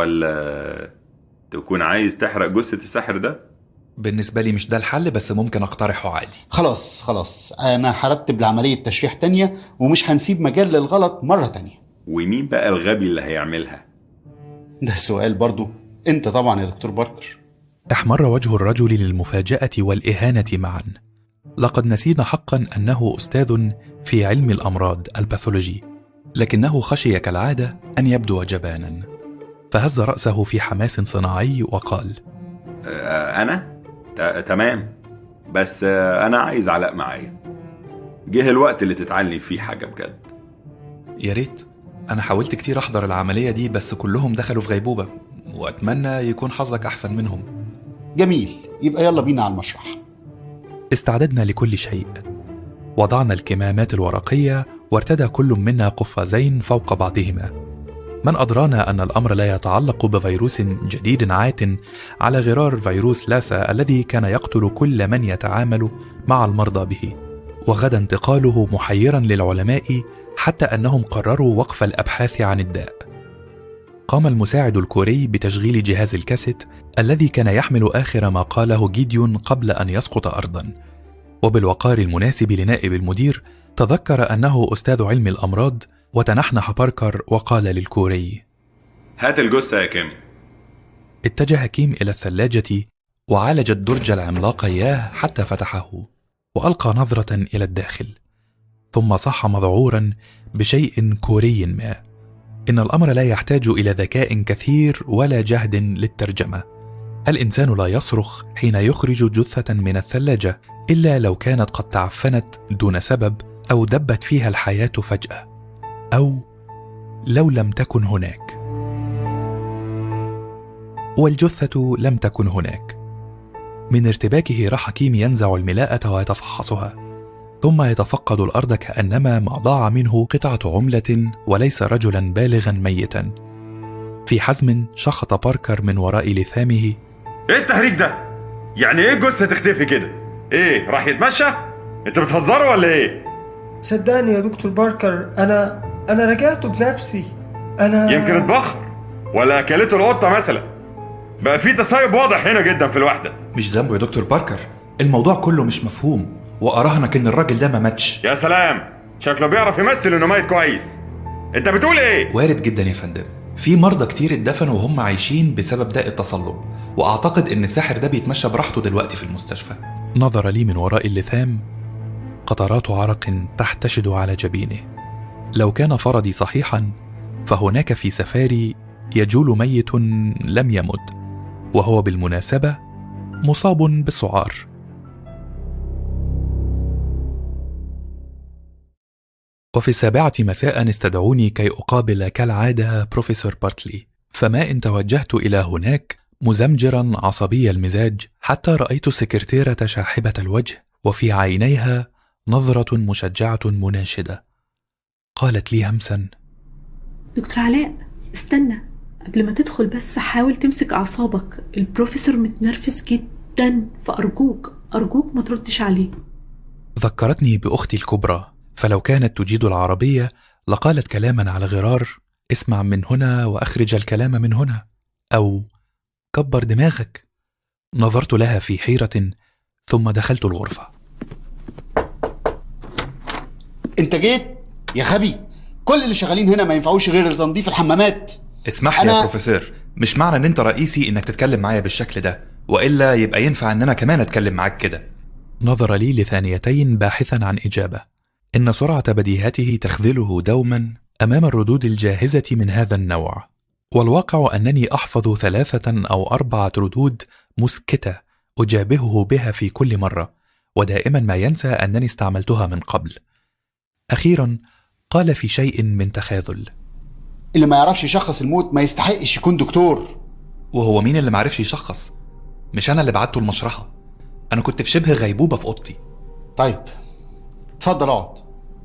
ولا تكون عايز تحرق جثة الساحر ده؟ بالنسبة لي مش ده الحل، بس ممكن اقترحه عادي. خلاص خلاص، أنا هرتب لعملية تشريح تانية، ومش هنسيب مجال للغلط مرة تانية. ومين بقى الغبي اللي هيعملها؟ ده سؤال برضو. انت طبعا يا دكتور باركر. احمر وجه الرجل للمفاجأة والإهانة معا. لقد نسينا حقا أنه أستاذ في علم الأمراض الباثولوجي، لكنه خشي كالعادة أن يبدو جبانا، فهز رأسه في حماس صناعي وقال: أنا؟ تمام، بس أنا عايز علاء معايا. جه الوقت اللي تتعلم فيه حاجة بجد. يا ريت. أنا حاولت كتير أحضر العملية دي، بس كلهم دخلوا في غيبوبة، وأتمنى يكون حظك أحسن منهم. جميل، يبقى يلا بينا على المشرح. استعددنا لكل شيء. وضعنا الكمامات الورقية، وارتدى كل منا قفازين فوق بعضهما. من أدرانا أن الأمر لا يتعلق بفيروس جديد عات على غرار فيروس لاسا الذي كان يقتل كل من يتعامل مع المرضى به، وغدا انتقاله محيرا للعلماء حتى أنهم قرروا وقف الأبحاث عن الداء. قام المساعد الكوري بتشغيل جهاز الكاسيت الذي كان يحمل آخر ما قاله جيديون قبل أن يسقط أرضا، وبالوقار المناسب لنائب المدير تذكر أنه أستاذ علم الأمراض، وتنحنح باركر وقال للكوري: هات الجثة يا كيم. اتجه كيم إلى الثلاجة وعالج الدرج العملاق إياه حتى فتحه، وألقى نظرة إلى الداخل، ثم صاح مذعورا بشيء كوري ما: إن الأمر لا يحتاج إلى ذكاء كثير ولا جهد للترجمة. الإنسان لا يصرخ حين يخرج جثة من الثلاجة إلا لو كانت قد تعفنت دون سبب، أو دبت فيها الحياة فجأة، أو لو لم تكن هناك. والجثة لم تكن هناك. من ارتباكه راح كيم ينزع الملاءة ويتفحصها، ثم يتفقد الأرض كأنما ما ضاع منه قطعة عملة وليس رجلا بالغا ميتا. في حزم شخط باركر من وراء لثامه: ايه التهريج ده؟ يعني ايه الجثة تختفي كده؟ ايه، راح يتمشى؟ انت بتهزروا ولا ايه؟ صدقني يا دكتور باركر، انا انا رجعته بنفسي. انا يمكن اتبخر ولا اكلته القطة مثلا. بقى في تصايب واضح هنا جدا في الوحدة. مش ذنبه يا دكتور باركر، الموضوع كله مش مفهوم، وأراهنك إن الراجل ده ما ماتش. يا سلام، شكله بيعرف يمثل إنه ميت كويس. أنت بتقول إيه؟ وارد جدا يا فندم، في مرضى كتير اتدفنوا وهم عايشين بسبب داء التصلب، وأعتقد إن الساحر ده بيتمشى براحته دلوقتي في المستشفى. نظر لي من وراء اللثام، قطرات عرق تحتشد على جبينه. لو كان فرضي صحيحا فهناك في سفاري يجول ميت لم يمت، وهو بالمناسبة مصاب بالسعار. وفي السابعة مساء استدعوني كي أقابل كالعادة بروفيسور بارتلي، فما إن توجهت إلى هناك مزمجرا عصبي المزاج حتى رأيت السكرتيرة شاحبة الوجه وفي عينيها نظرة مشجعة مناشدة. قالت لي همسا: دكتور علاء استنى، قبل ما تدخل بس حاول تمسك أعصابك، البروفيسور متنرفز جدا، فأرجوك أرجوك ما تردش عليه. ذكرتني بأختي الكبرى، فلو كانت تجيد العربية لقالت كلاما على غرار: اسمع من هنا وأخرج الكلام من هنا، أو كبر دماغك. نظرت لها في حيرة ثم دخلت الغرفة. انت جيت يا خبي، كل اللي شغالين هنا ما ينفعوش غير تنظيف الحمامات. اسمح لي أنا... يا بروفيسور، مش معنى ان انت رئيسي انك تتكلم معايا بالشكل ده، وإلا يبقى ينفع ان انا كمان اتكلم معاك كده. نظر لي لثانيتين باحثا عن إجابة. إن سرعة بديهته تخذله دوما أمام الردود الجاهزة من هذا النوع، والواقع أنني أحفظ ثلاثة أو أربعة ردود مسكتة أجابهه بها في كل مرة، ودائما ما ينسى أنني استعملتها من قبل. أخيرا قال في شيء من تخاذل: اللي ما يعرفش يشخص الموت ما يستحقش يكون دكتور. وهو مين اللي ما عرفش يشخص؟ مش أنا اللي بعته المشرحة، أنا كنت في شبه غيبوبة في أوضتي. طيب اتفضل اقعد.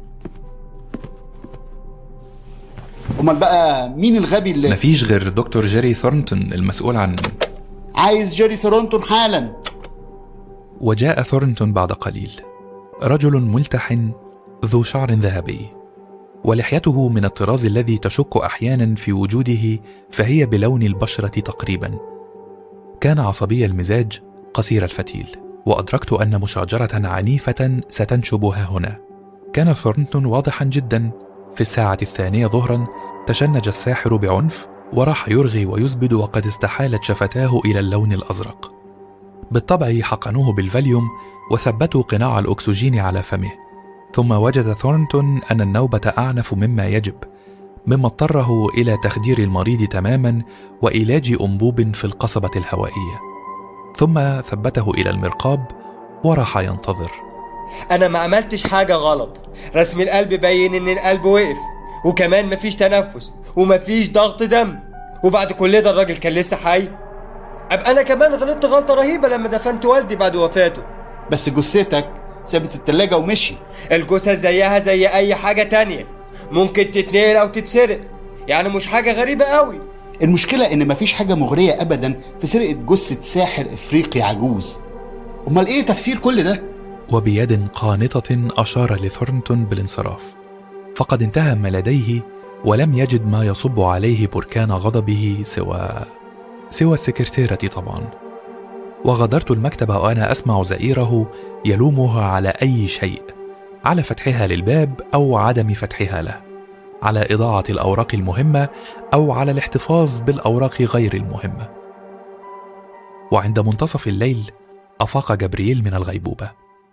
امال بقى مين الغبي اللي مفيش غير دكتور جيري ثورنتون المسؤول عن. عايز جيري ثورنتون حالا. وجاء ثورنتون بعد قليل، رجل ملتحن ذو شعر ذهبي، ولحيته من الطراز الذي تشك أحيانا في وجوده، فهي بلون البشرة تقريبا. كان عصبي المزاج قصير الفتيل، وأدركت أن مشاجرة عنيفة ستنشب ها هنا. كان ثورنتون واضحا جدا. في الساعة الثانية ظهرا تشنج الساحر بعنف وراح يرغي ويزبد، وقد استحالت شفتاه إلى اللون الأزرق. بالطبع حقنوه بالفاليوم وثبتوا قناع الأكسجين على فمه، ثم وجد ثورنتون أن النوبة أعنف مما يجب، مما اضطره إلى تخدير المريض تماما وإيلاج أنبوب في القصبة الهوائية، ثم ثبته إلى المرقاب وراح ينتظر. أنا ما عملتش حاجة غلط، رسم القلب بين إن القلب وقف، وكمان مفيش تنفس ومفيش ضغط دم، وبعد كل ده الراجل كان لسه حي. أبقى أنا كمان غلطت غلطة رهيبة لما دفنت والدي بعد وفاته. بس جثتك سابت التلاجة ومشي. الجثة زيها زي أي حاجة تانية، ممكن تتنقل أو تتسرق، يعني مش حاجة غريبة قوي. المشكلة إن مفيش حاجة مغرية أبدا في سرقة جثة ساحر إفريقي عجوز. أمال إيه تفسير كل ده؟ وبيد قانطة أشار لثورنتون بالانصراف، فقد انتهى ما لديه ولم يجد ما يصب عليه بركان غضبه سوى سوى السكرتيرة طبعا. وغادرت المكتب وأنا أسمع زئيره يلومها على أي شيء، على فتحها للباب أو عدم فتحها له، على إضاعة الأوراق المهمة أو على الاحتفاظ بالأوراق غير المهمة. وعند منتصف الليل أفاق جبريل من الغيبوبة.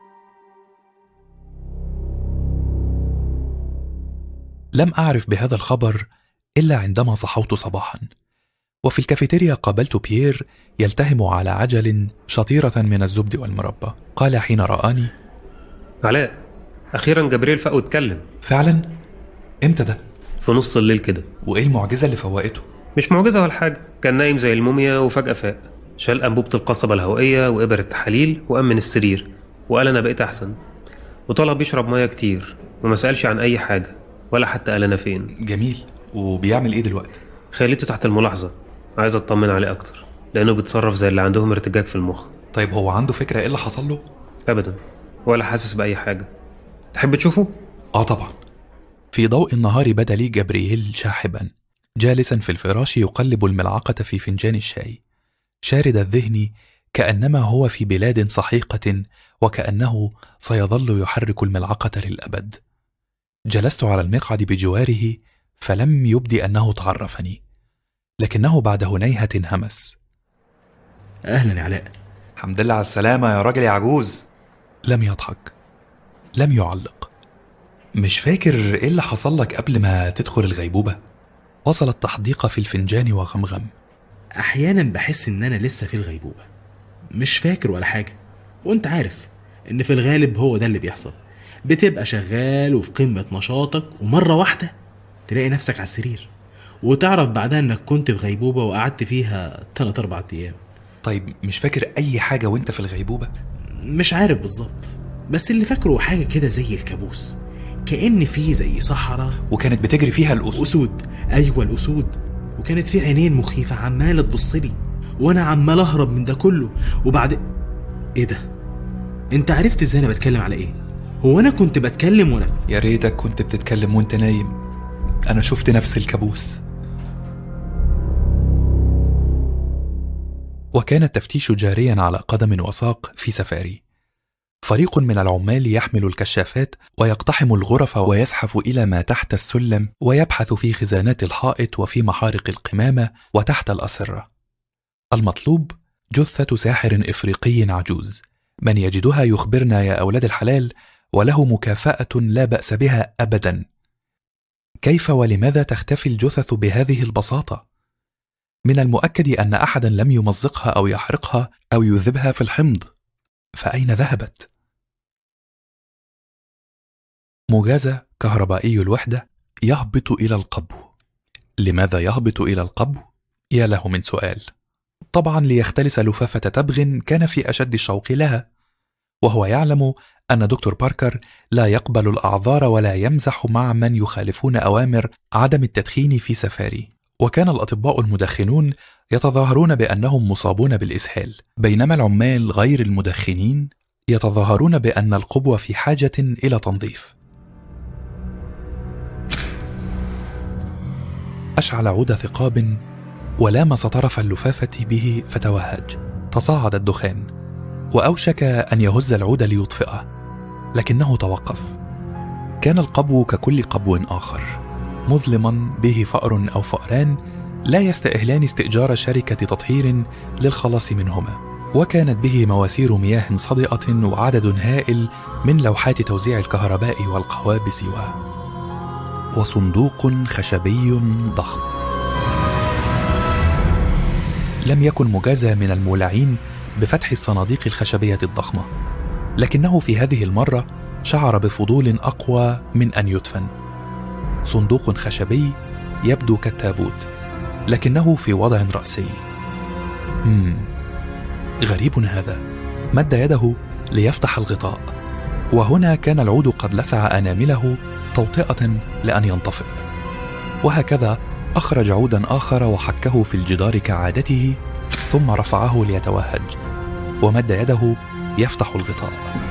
لم أعرف بهذا الخبر إلا عندما صحوت صباحا، وفي الكافيتيريا قابلت بيير يلتهم على عجل شطيرة من الزبد والمربى. قال حين رآني: علاء، أخيرا جبريل فاق واتكلم. فعلا؟ امتى ده؟ في نص الليل كده. وإيه المعجزة اللي فوقته؟ مش معجزة ولا حاجة، كان نايم زي الموميا وفجأة فاق، شال أنبوبة القصبة الهوائية وإبر التحاليل وأمن السرير وقال أنا بقيت أحسن، وطلب يشرب مية كتير وما سألش عن أي حاجة ولا حتى قال أنا فين. جميل. وبيعمل إيه دلوقتي؟ خليته تحت الملاحظة، عايز أطمن عليه أكتر لأنه بيتصرف زي اللي عندهم ارتجاج في المخ. طيب هو عنده فكرة إيه اللي حصل له؟ أبدا، ولا حاسس بأي حاجة. تحب تشوفه؟ آه طبعا. في ضوء النهار بدا لي جبريل شاحبا جالسا في الفراش يقلب الملعقة في فنجان الشاي، شارد الذهن كأنما هو في بلاد سحيقة، وكأنه سيظل يحرك الملعقة للأبد. جلست على المقعد بجواره فلم يبدي أنه تعرفني، لكنه بعد هنيهة همس: أهلا يا علاء. الحمد لله على السلامة يا راجل يا عجوز. لم يضحك، لم يعلق. مش فاكر إيه اللي حصل لك قبل ما تدخل الغيبوبة؟ وصل التحديق في الفنجان وغمغم: أحيانا بحس إن أنا لسه في الغيبوبة، مش فاكر ولا حاجة. وانت عارف ان في الغالب هو ده اللي بيحصل، بتبقى شغال وفي قمة نشاطك ومرة واحدة تلاقي نفسك على السرير، وتعرف بعدها انك كنت في غيبوبة وقعدت فيها ثلاثة أربعة ايام. طيب مش فاكر اي حاجة وانت في الغيبوبة؟ مش عارف بالظبط، بس اللي فاكره حاجة كده زي الكابوس، كأن في زي صحراء وكانت بتجري فيها الأسود. أسود، أيوة الأسود، وكانت في عينين مخيفة عمالة تبصلي، وأنا عمال أهرب من ده كله. وبعد إيه ده؟ أنت عرفت إزاي أنا بتكلم على إيه؟ هو أنا كنت بتكلم وأنا يا ريتك كنت بتتكلم وأنت نايم، أنا شفت نفس الكابوس. وكان التفتيش جاريا على قدم وساق في سفاري. فريق من العمال يحمل الكشافات ويقتحم الغرف ويزحف إلى ما تحت السلم ويبحث في خزانات الحائط وفي محارق القمامة وتحت الأسرة. المطلوب جثة ساحر إفريقي عجوز، من يجدها يخبرنا يا أولاد الحلال، وله مكافأة لا بأس بها أبدا. كيف ولماذا تختفي الجثث بهذه البساطة؟ من المؤكد أن أحدا لم يمزقها أو يحرقها أو يذبها في الحمض، فأين ذهبت؟ مجازى كهربائي الوحدة يهبط إلى القبو. لماذا يهبط إلى القبو؟ يا له من سؤال. طبعا ليختلس لفافة تبغ كان في أشد الشوق لها، وهو يعلم أن دكتور باركر لا يقبل الأعذار ولا يمزح مع من يخالفون أوامر عدم التدخين في سفاري. وكان الأطباء المدخنون يتظاهرون بأنهم مصابون بالإسهال، بينما العمال غير المدخنين يتظاهرون بأن القبو في حاجة إلى تنظيف. أشعل عود ثقاب ولامس طرف اللفافة به فتوهج. تصاعد الدخان وأوشك أن يهز العود ليطفئه، لكنه توقف. كان القبو ككل قبو آخر، مظلما به فأر أو فأران لا يستأهلان استئجار شركة تطهير للخلاص منهما، وكانت به مواسير مياه صدئة وعدد هائل من لوحات توزيع الكهرباء والقوابس و... وصندوق خشبي ضخم. لم يكن مجازى من المولعين بفتح الصناديق الخشبية الضخمة، لكنه في هذه المرة شعر بفضول أقوى من أن يدفن. صندوق خشبي يبدو كالتابوت، لكنه في وضع رأسي. مم. غريب هذا. مد يده ليفتح الغطاء، وهنا كان العود قد لسع أنامله توطئة لأن ينطفئ. وهكذا أخرج عودا آخر وحكه في الجدار كعادته، ثم رفعه ليتوهج، ومد يده يفتح الغطاء.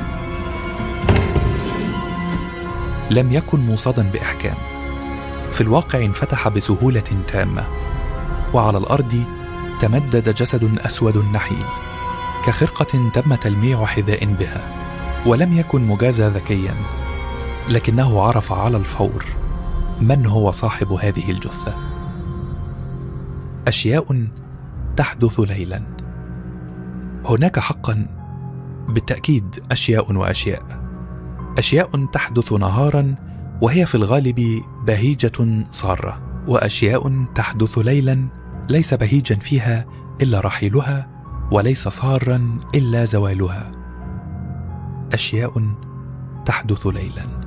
لم يكن موصدا بإحكام، في الواقع انفتح بسهولة تامة، وعلى الأرض تمدد جسد أسود نحيل كخرقة تم تلميع حذاء بها. ولم يكن مجازى ذكيا، لكنه عرف على الفور من هو صاحب هذه الجثة. أشياء تحدث ليلا. هناك حقا بالتأكيد أشياء وأشياء. أشياء تحدث نهارا وهي في الغالب بهيجة صارة، وأشياء تحدث ليلا ليس بهيجا فيها إلا رحيلها، وليس صارا إلا زوالها. أشياء تحدث ليلا.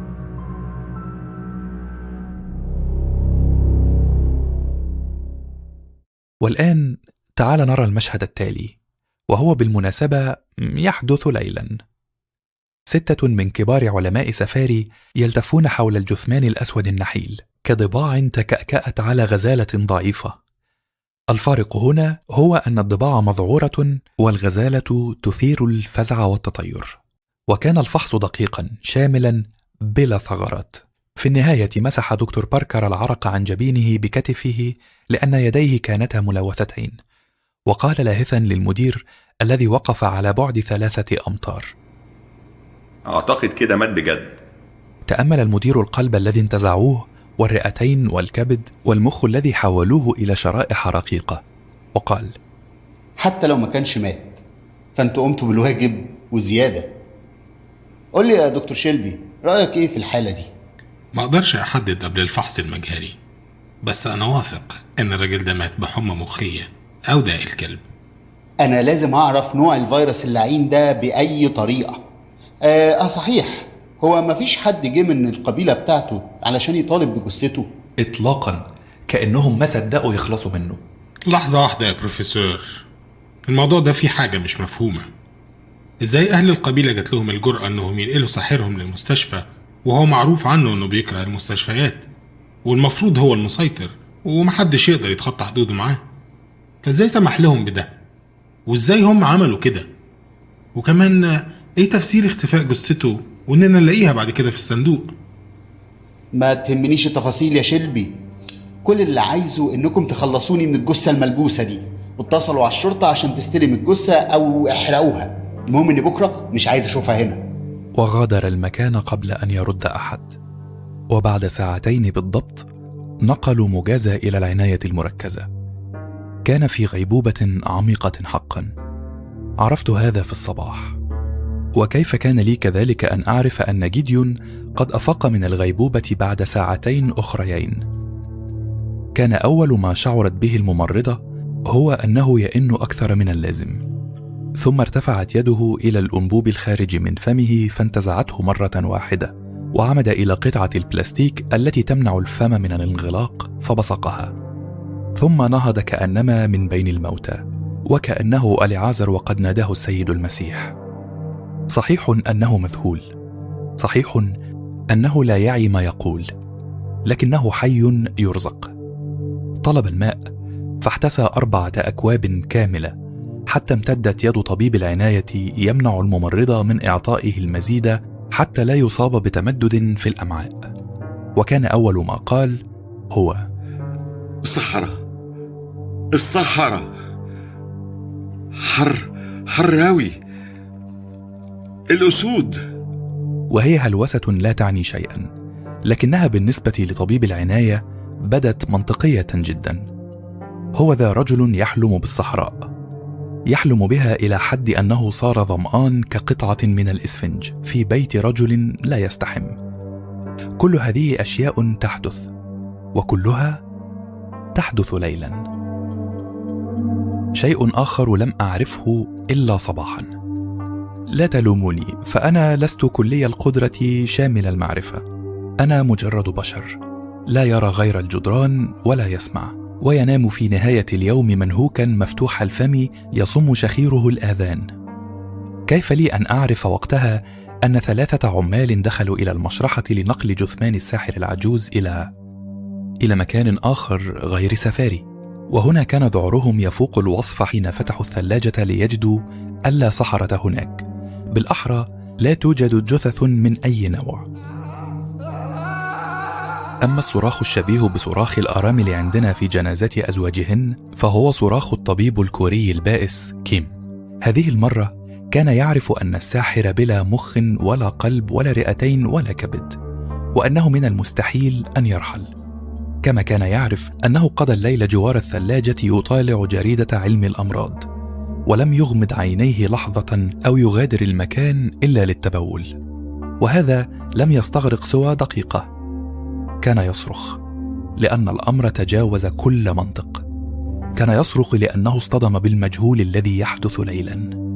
والآن تعال نرى المشهد التالي، وهو بالمناسبة يحدث ليلا. ستة من كبار علماء سفاري يلتفون حول الجثمان الأسود النحيل كضباع تكأكأت على غزالة ضعيفة. الفارق هنا هو أن الضباع مذعورة والغزالة تثير الفزع والتطير. وكان الفحص دقيقا شاملا بلا ثغرات. في النهاية مسح دكتور باركر العرق عن جبينه بكتفه لأن يديه كانتا ملوثتين، وقال لاهثا للمدير الذي وقف على بعد ثلاثة أمتار: أعتقد كده مات بجد. تأمل المدير القلب الذي انتزعوه والرئتين والكبد والمخ الذي حولوه إلى شرائح رقيقة، وقال: حتى لو ما كانش مات فانتوا قمتوا بالواجب وزيادة. قول لي يا دكتور شيلبي، رأيك ايه في الحالة دي؟ ما اقدرش احدد قبل الفحص المجهري، بس انا واثق ان الراجل ده مات بحمى مخية او داء الكلب. أنا لازم أعرف نوع الفيروس اللعين ده بأي طريقة. آه, آه صحيح، هو مفيش حد جه من القبيلة بتاعته علشان يطالب بجثته؟ إطلاقا، كأنهم ما صدقوا يخلصوا منه. لحظة واحدة يا بروفيسور، الموضوع ده فيه حاجة مش مفهومة. ازاي أهل القبيلة جات لهم الجرأة أنهم ينقلوا ساحرهم للمستشفى وهو معروف عنه أنه بيكره المستشفيات، والمفروض هو المسيطر ومحدش يقدر يتخطى حدوده معاه؟ فازاي سمح لهم بده؟ وازاي هم عملوا كده؟ وكمان ايه تفسير اختفاء جثته واننا نلاقيها بعد كده في الصندوق؟ ما تهمنيش التفاصيل يا شلبي، كل اللي عايزه انكم تخلصوني من الجثة الملبوسة دي، واتصلوا على الشرطة عشان تستلم الجثة او احرقوها. المهم ان بكرة مش عايز اشوفها هنا. وغادر المكان قبل ان يرد احد، وبعد ساعتين بالضبط نقلوا مجازة الى العناية المركزة. كان في غيبوبة عميقة حقا. عرفت هذا في الصباح. وكيف كان لي كذلك أن أعرف أن جيديون قد أفاق من الغيبوبة بعد ساعتين أخريين؟ كان أول ما شعرت به الممرضة هو أنه يئن أكثر من اللازم، ثم ارتفعت يده إلى الأنبوب الخارج من فمه فانتزعته مرة واحدة، وعمد إلى قطعة البلاستيك التي تمنع الفم من الانغلاق فبصقها، ثم نهض كأنما من بين الموتى، وكأنه أليعازر وقد ناداه السيد المسيح. صحيح أنه مذهول، صحيح أنه لا يعي ما يقول، لكنه حي يرزق. طلب الماء فاحتسى أربعة أكواب كاملة حتى امتدت يد طبيب العناية يمنع الممرضة من إعطائه المزيد حتى لا يصاب بتمدد في الأمعاء. وكان أول ما قال هو: الصحراء، الصحراء حر حراوي، الأسود. وهي هلوسة لا تعني شيئا، لكنها بالنسبة لطبيب العناية بدت منطقية جدا. هو ذا رجل يحلم بالصحراء، يحلم بها إلى حد أنه صار ظمآن كقطعة من الإسفنج في بيت رجل لا يستحم. كل هذه أشياء تحدث، وكلها تحدث ليلا. شيء آخر لم أعرفه إلا صباحا. لا تلوموني، فأنا لست كلي القدرة شامل المعرفة. أنا مجرد بشر لا يرى غير الجدران ولا يسمع، وينام في نهاية اليوم منهوكا مفتوح الفم يصم شخيره الآذان. كيف لي أن أعرف وقتها أن ثلاثة عمال دخلوا إلى المشرحة لنقل جثمان الساحر العجوز إلى إلى مكان آخر غير سفاري؟ وهنا كان ذعرهم يفوق الوصف حين فتحوا الثلاجة ليجدوا ألا سحرة هناك، بالأحرى لا توجد جثث من أي نوع. أما الصراخ الشبيه بصراخ الأرامل عندنا في جنازات أزواجهن فهو صراخ الطبيب الكوري البائس كيم. هذه المرة كان يعرف أن الساحر بلا مخ ولا قلب ولا رئتين ولا كبد، وأنه من المستحيل أن يرحل، كما كان يعرف أنه قضى الليل جوار الثلاجة يطالع جريدة علم الأمراض، ولم يغمض عينيه لحظة أو يغادر المكان إلا للتبول، وهذا لم يستغرق سوى دقيقة. كان يصرخ لأن الأمر تجاوز كل منطق. كان يصرخ لأنه اصطدم بالمجهول الذي يحدث ليلا.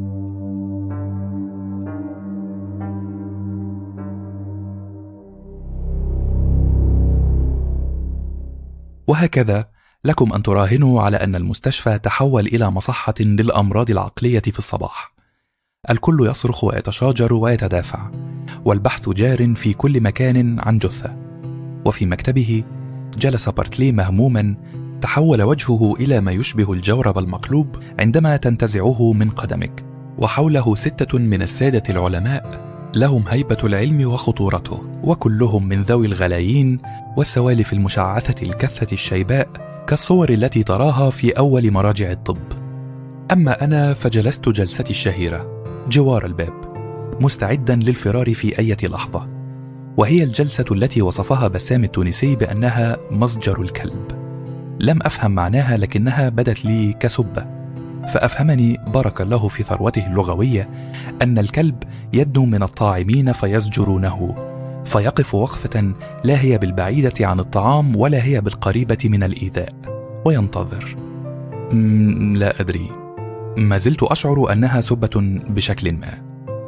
وهكذا لكم أن تراهنوا على أن المستشفى تحول إلى مصحة للأمراض العقلية في الصباح. الكل يصرخ ويتشاجر ويتدافع، والبحث جار في كل مكان عن جثة. وفي مكتبه جلس بارتلي مهموما، تحول وجهه إلى ما يشبه الجورب المقلوب عندما تنتزعه من قدمك، وحوله ستة من السادة العلماء لهم هيبة العلم وخطورته، وكلهم من ذوي الغلايين والسوالف المشعثة الكثة الشيباء كالصور التي تراها في أول مراجع الطب. أما أنا فجلست جلستي الشهيرة جوار الباب، مستعدا للفرار في أي لحظة، وهي الجلسة التي وصفها بسام التونسي بأنها مصجر الكلب. لم أفهم معناها، لكنها بدت لي كسبة، فأفهمني بارك الله في ثروته اللغوية أن الكلب يدنو من الطاعمين فيزجرونه، فيقف وقفة لا هي بالبعيدة عن الطعام ولا هي بالقريبة من الإيذاء، وينتظر. لا أدري، ما زلت أشعر أنها سبة بشكل ما.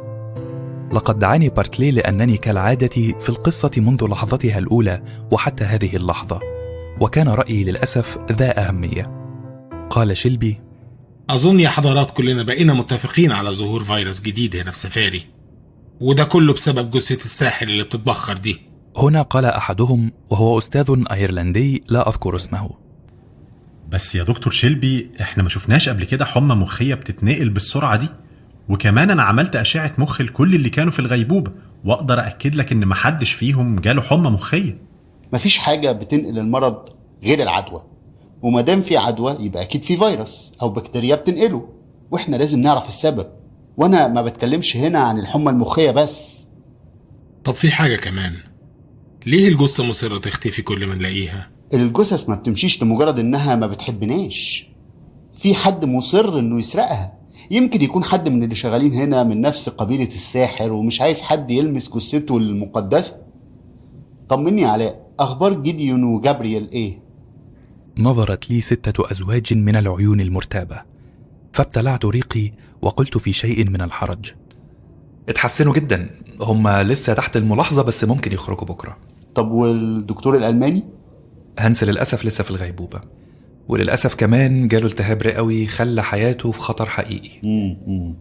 لقد دعاني بارتلي لأنني كالعادة في القصة منذ لحظتها الأولى وحتى هذه اللحظة، وكان رأيي للأسف ذا أهمية. قال شيلبي: أظن يا حضرات كلنا بقينا متفقين على ظهور فيروس جديد هنا في سفاري، وده كله بسبب جثة الساحر اللي بتتبخر دي. هنا قال أحدهم وهو أستاذ أيرلندي لا أذكر اسمه: بس يا دكتور شيلبي، احنا ما شفناش قبل كده حمى مخية بتتنقل بالسرعة دي، وكمان انا عملت أشعة مخ لكل اللي كانوا في الغيبوبة، واقدر أكد لك ان محدش فيهم جاله حمى مخية. مفيش حاجة بتنقل المرض غير العدوى، ومادام في عدوى يبقى أكيد في فيروس أو بكتيريا بتنقله، وإحنا لازم نعرف السبب. وأنا ما بتكلمش هنا عن الحمى المخية بس. طب في حاجة كمان، ليه الجثة مصرة تختفي كل ما نلاقيها؟ الجثث ما بتمشيش لمجرد إنها ما بتحبناش، في حد مصر إنه يسرقها. يمكن يكون حد من اللي شغالين هنا من نفس قبيلة الساحر ومش عايز حد يلمس جثته المقدسة. طمني علاء، أخبار جيديون وجابرييل إيه؟ نظرت لي ستة أزواج من العيون المرتابة، فابتلعت ريقي وقلت في شيء من الحرج: اتحسنوا جدا، هم لسه تحت الملاحظة بس ممكن يخرجوا بكرة. طب والدكتور الألماني؟ هانس للأسف لسه في الغيبوبة، وللأسف كمان جاله التهاب رئوي خلى حياته في خطر حقيقي. مم.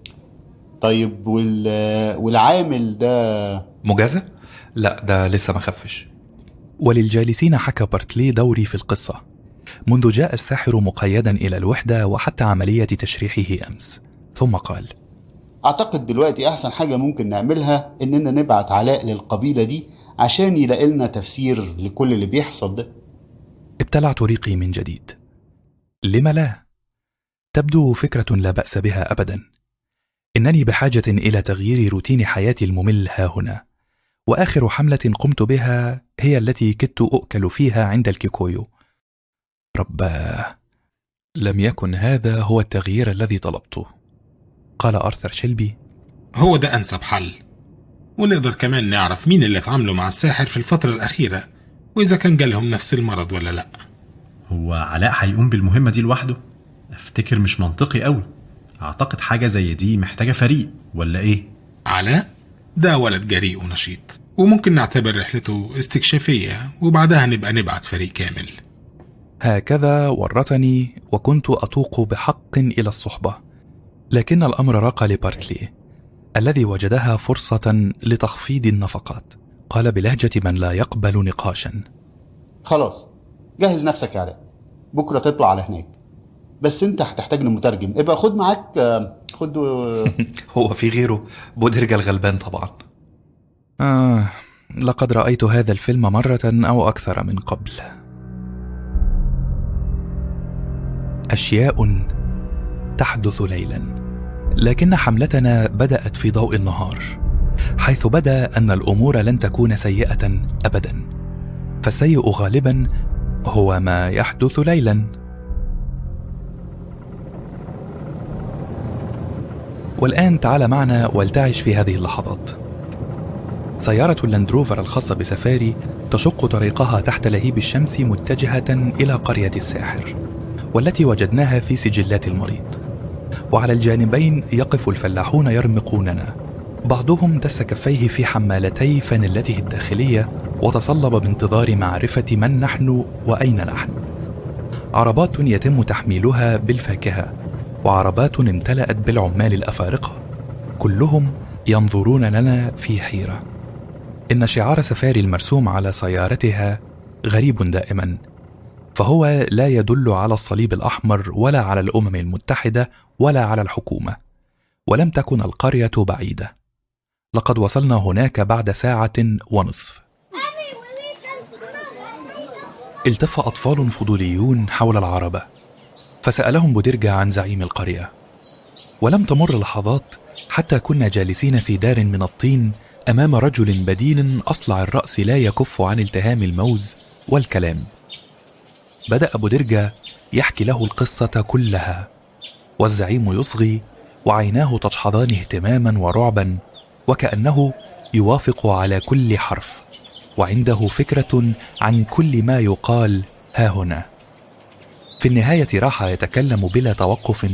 طيب وال... والعامل ده مجازة؟ لا، ده لسه ما خفش. وللجالسين حكى بارتلي دوري في القصة منذ جاء الساحر مقيدا إلى الوحدة وحتى عملية تشريحه أمس، ثم قال: أعتقد دلوقتي أحسن حاجة ممكن نعملها إننا نبعت علاء للقبيلة دي عشان يلاقي لنا تفسير لكل اللي بيحصل ده. ابتلعت ريقي من جديد. لم لا؟ تبدو فكرة لا بأس بها أبدا. إنني بحاجة إلى تغيير روتين حياتي الممل ها هنا، وآخر حملة قمت بها هي التي كدت أؤكل فيها عند الكيكويو. رباه، لم يكن هذا هو التغيير الذي طلبته. قال آرثر شيلبي: هو ده أنسب حل، ونقدر كمان نعرف مين اللي اتعاملوا مع الساحر في الفترة الأخيرة، وإذا كان جالهم نفس المرض ولا لأ. هو علاء هيقوم بالمهمة دي لوحده؟ افتكر مش منطقي قوي. أعتقد حاجة زي دي محتاجة فريق، ولا إيه؟ علاء ده ولد جريء ونشيط، وممكن نعتبر رحلته استكشافية وبعدها نبقى نبعت فريق كامل. هكذا ورطني، وكنت أتوق بحق إلى الصحبة، لكن الأمر راق لبارتلي الذي وجدها فرصة لتخفيض النفقات. قال بلهجة من لا يقبل نقاشا: خلاص جهز نفسك يا علاء، بكرة تطلع على هناك، بس انت هتحتاج لمترجم، ابقى خد معاك خد هو في غيره؟ بودرجة الغلبان طبعا. آه لقد رأيت هذا الفيلم مرة أو أكثر من قبل. أشياء تحدث ليلا، لكن حملتنا بدأت في ضوء النهار، حيث بدا أن الأمور لن تكون سيئة أبدا، فالسيء غالبا هو ما يحدث ليلا. والآن تعال معنا ولتعش في هذه اللحظات. سيارة اللاندروفر الخاصة بسفاري تشق طريقها تحت لهيب الشمس متجهة إلى قرية الساحر، والتي وجدناها في سجلات المريض. وعلى الجانبين يقف الفلاحون يرمقوننا، بعضهم دس كفيه في حمالتي فانلته الداخلية وتصلب بانتظار معرفة من نحن وأين نحن. عربات يتم تحميلها بالفاكهة، وعربات امتلأت بالعمال الأفارقة، كلهم ينظرون لنا في حيرة. إن شعار سفاري المرسوم على سيارتها غريب دائما، فهو لا يدل على الصليب الأحمر ولا على الأمم المتحدة ولا على الحكومة، ولم تكن القرية بعيدة. لقد وصلنا هناك بعد ساعة ونصف. التف أطفال فضوليون حول العربة، فسألهم بودرجة عن زعيم القرية، ولم تمر لحظات حتى كنا جالسين في دار من الطين أمام رجل بدين أصلع الرأس لا يكف عن التهام الموز والكلام. بدأ بودرجة يحكي له القصة كلها، والزعيم يصغي وعيناه تجحظان اهتماما ورعبا، وكأنه يوافق على كل حرف وعنده فكرة عن كل ما يقال ها هنا. في النهاية راح يتكلم بلا توقف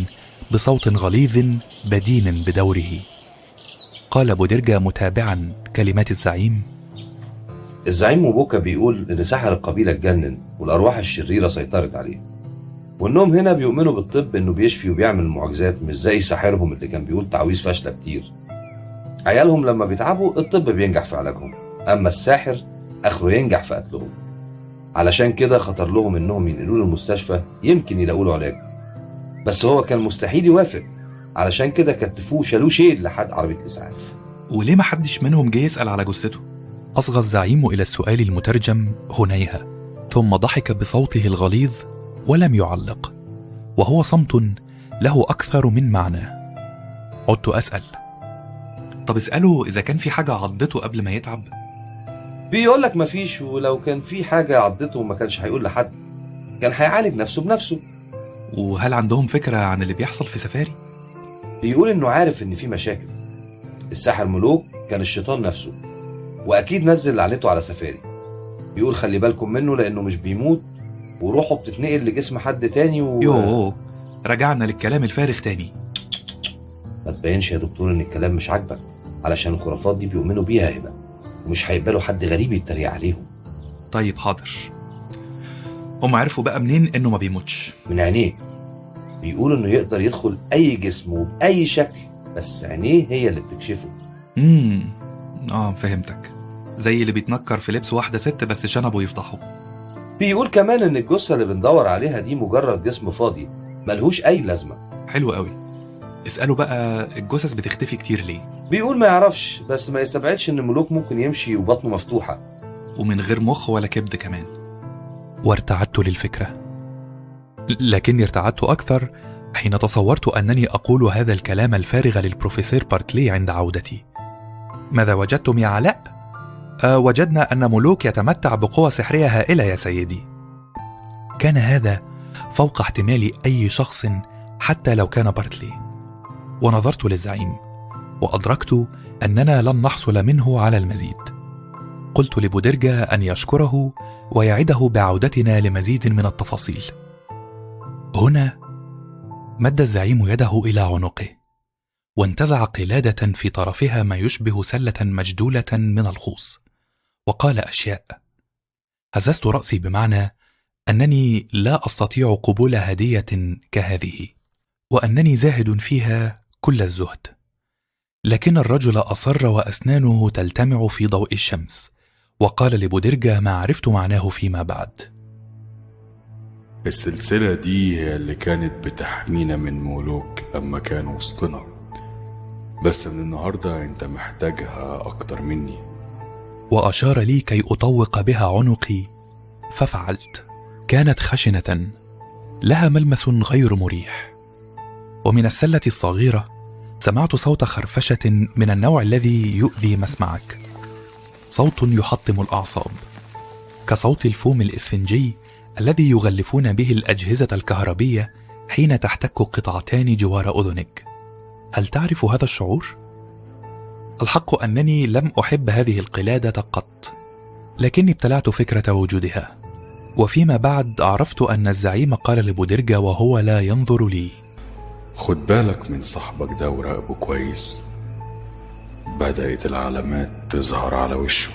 بصوت غليظ بدين بدوره. قال بودرجا متابعا كلمات الزعيم: الزعيم موبوكا بيقول إن ساحر القبيلة اتجنن والأرواح الشريرة سيطرت عليه، وإنهم هنا بيؤمنوا بالطب إنه بيشفي وبيعمل معجزات، مش زي ساحرهم اللي كان بيقول تعويذ فاشلة كتير. عيالهم لما بيتعبوا الطب بينجح في علاجهم، أما الساحر آخره ينجح في قتلهم. علشان كده خطر لهم إنهم ينقلوه للمستشفى يمكن يلاقوا له علاج، بس هو كان مستحيل يوافق، علشان كده كتفوه شالوه شيل لحد عربية الإسعاف. وليه ما حدش منهم جه يسأل على جثته؟ أصغى الزعيم إلى السؤال المترجم هنيهة، ثم ضحك بصوته الغليظ ولم يعلق، وهو صمت له أكثر من معنى. عدت أسأل: طب اسأله إذا كان في حاجة عضته قبل ما يتعب. بيقولك مفيش، ولو كان في حاجة عضته ما كانش هيقول لحد، كان هيعالج نفسه بنفسه. وهل عندهم فكرة عن اللي بيحصل في سفاري؟ بيقول إنه عارف إن في مشاكل. الساحر ملوك كان الشيطان نفسه، وأكيد نزل لعنته على سفاري. بيقول خلي بالكم منه لأنه مش بيموت وروحه بتتنقل لجسم حد تاني و... يوه، رجعنا للكلام الفارغ تاني. ما تبينش يا دكتور إن الكلام مش عاجبك، علشان الخرافات دي بيؤمنوا بيها هنا، ومش هيقبلوا حد غريب يتريق عليهم. طيب حاضر. هم عرفوا بقى منين إنه ما بيموتش؟ من عينيه. بيقولوا إنه يقدر يدخل أي جسم وبأي شكل، بس عينيه هي اللي بتكشفه. امم اه فهمتك، زي اللي بيتنكر في لبس واحدة ست بس شنبه يفضحه. بيقول كمان إن الجثة اللي بندور عليها دي مجرد جسم فاضي ملهوش أي لازمة. حلو قوي. اسأله بقى الجثث بتختفي كتير ليه؟ بيقول ما يعرفش، بس ما يستبعدش إن ملوك ممكن يمشي وبطنه مفتوحة ومن غير مخ ولا كبد كمان. وارتعدت للفكرة، لكني ارتعدت أكثر حين تصورت أنني أقول هذا الكلام الفارغ للبروفيسور باركلي عند عودتي. ماذا وجدتم يا علاء؟ أه وجدنا أن ملوك يتمتع بقوة سحرية هائلة يا سيدي. كان هذا فوق احتمال أي شخص حتى لو كان باركلي. ونظرت للزعيم وأدركت أننا لن نحصل منه على المزيد. قلت لبودرجا أن يشكره ويعده بعودتنا لمزيد من التفاصيل. هنا مد الزعيم يده إلى عنقه وانتزع قلادة في طرفها ما يشبه سلة مجدولة من الخوص، وقال أشياء. هززت رأسي بمعنى أنني لا أستطيع قبول هدية كهذه، وأنني زاهد فيها كل الزهد. لكن الرجل أصر وأسنانه تلتمع في ضوء الشمس، وقال لبودرجا ما عرفت معناه فيما بعد: السلسلة دي هي اللي كانت بتحمينا من ملوك لما كانوا وسطنا، بس من النهاردة انت محتاجها أكتر مني. وأشار لي كي أطوق بها عنقي، ففعلت. كانت خشنة لها ملمس غير مريح، ومن السلة الصغيرة سمعت صوت خرفشة من النوع الذي يؤذي مسمعك، صوت يحطم الأعصاب، كصوت الفوم الإسفنجي الذي يغلفون به الأجهزة الكهربية حين تحتك قطعتان جوار أذنك. هل تعرف هذا الشعور؟ الحق أنني لم أحب هذه القلادة قط، لكني ابتلعت فكرة وجودها. وفيما بعد عرفت أن الزعيم قال لبودرجا وهو لا ينظر لي: خد بالك من صاحبك ده وراقبه كويس، بدأت العلامات تظهر على وشه.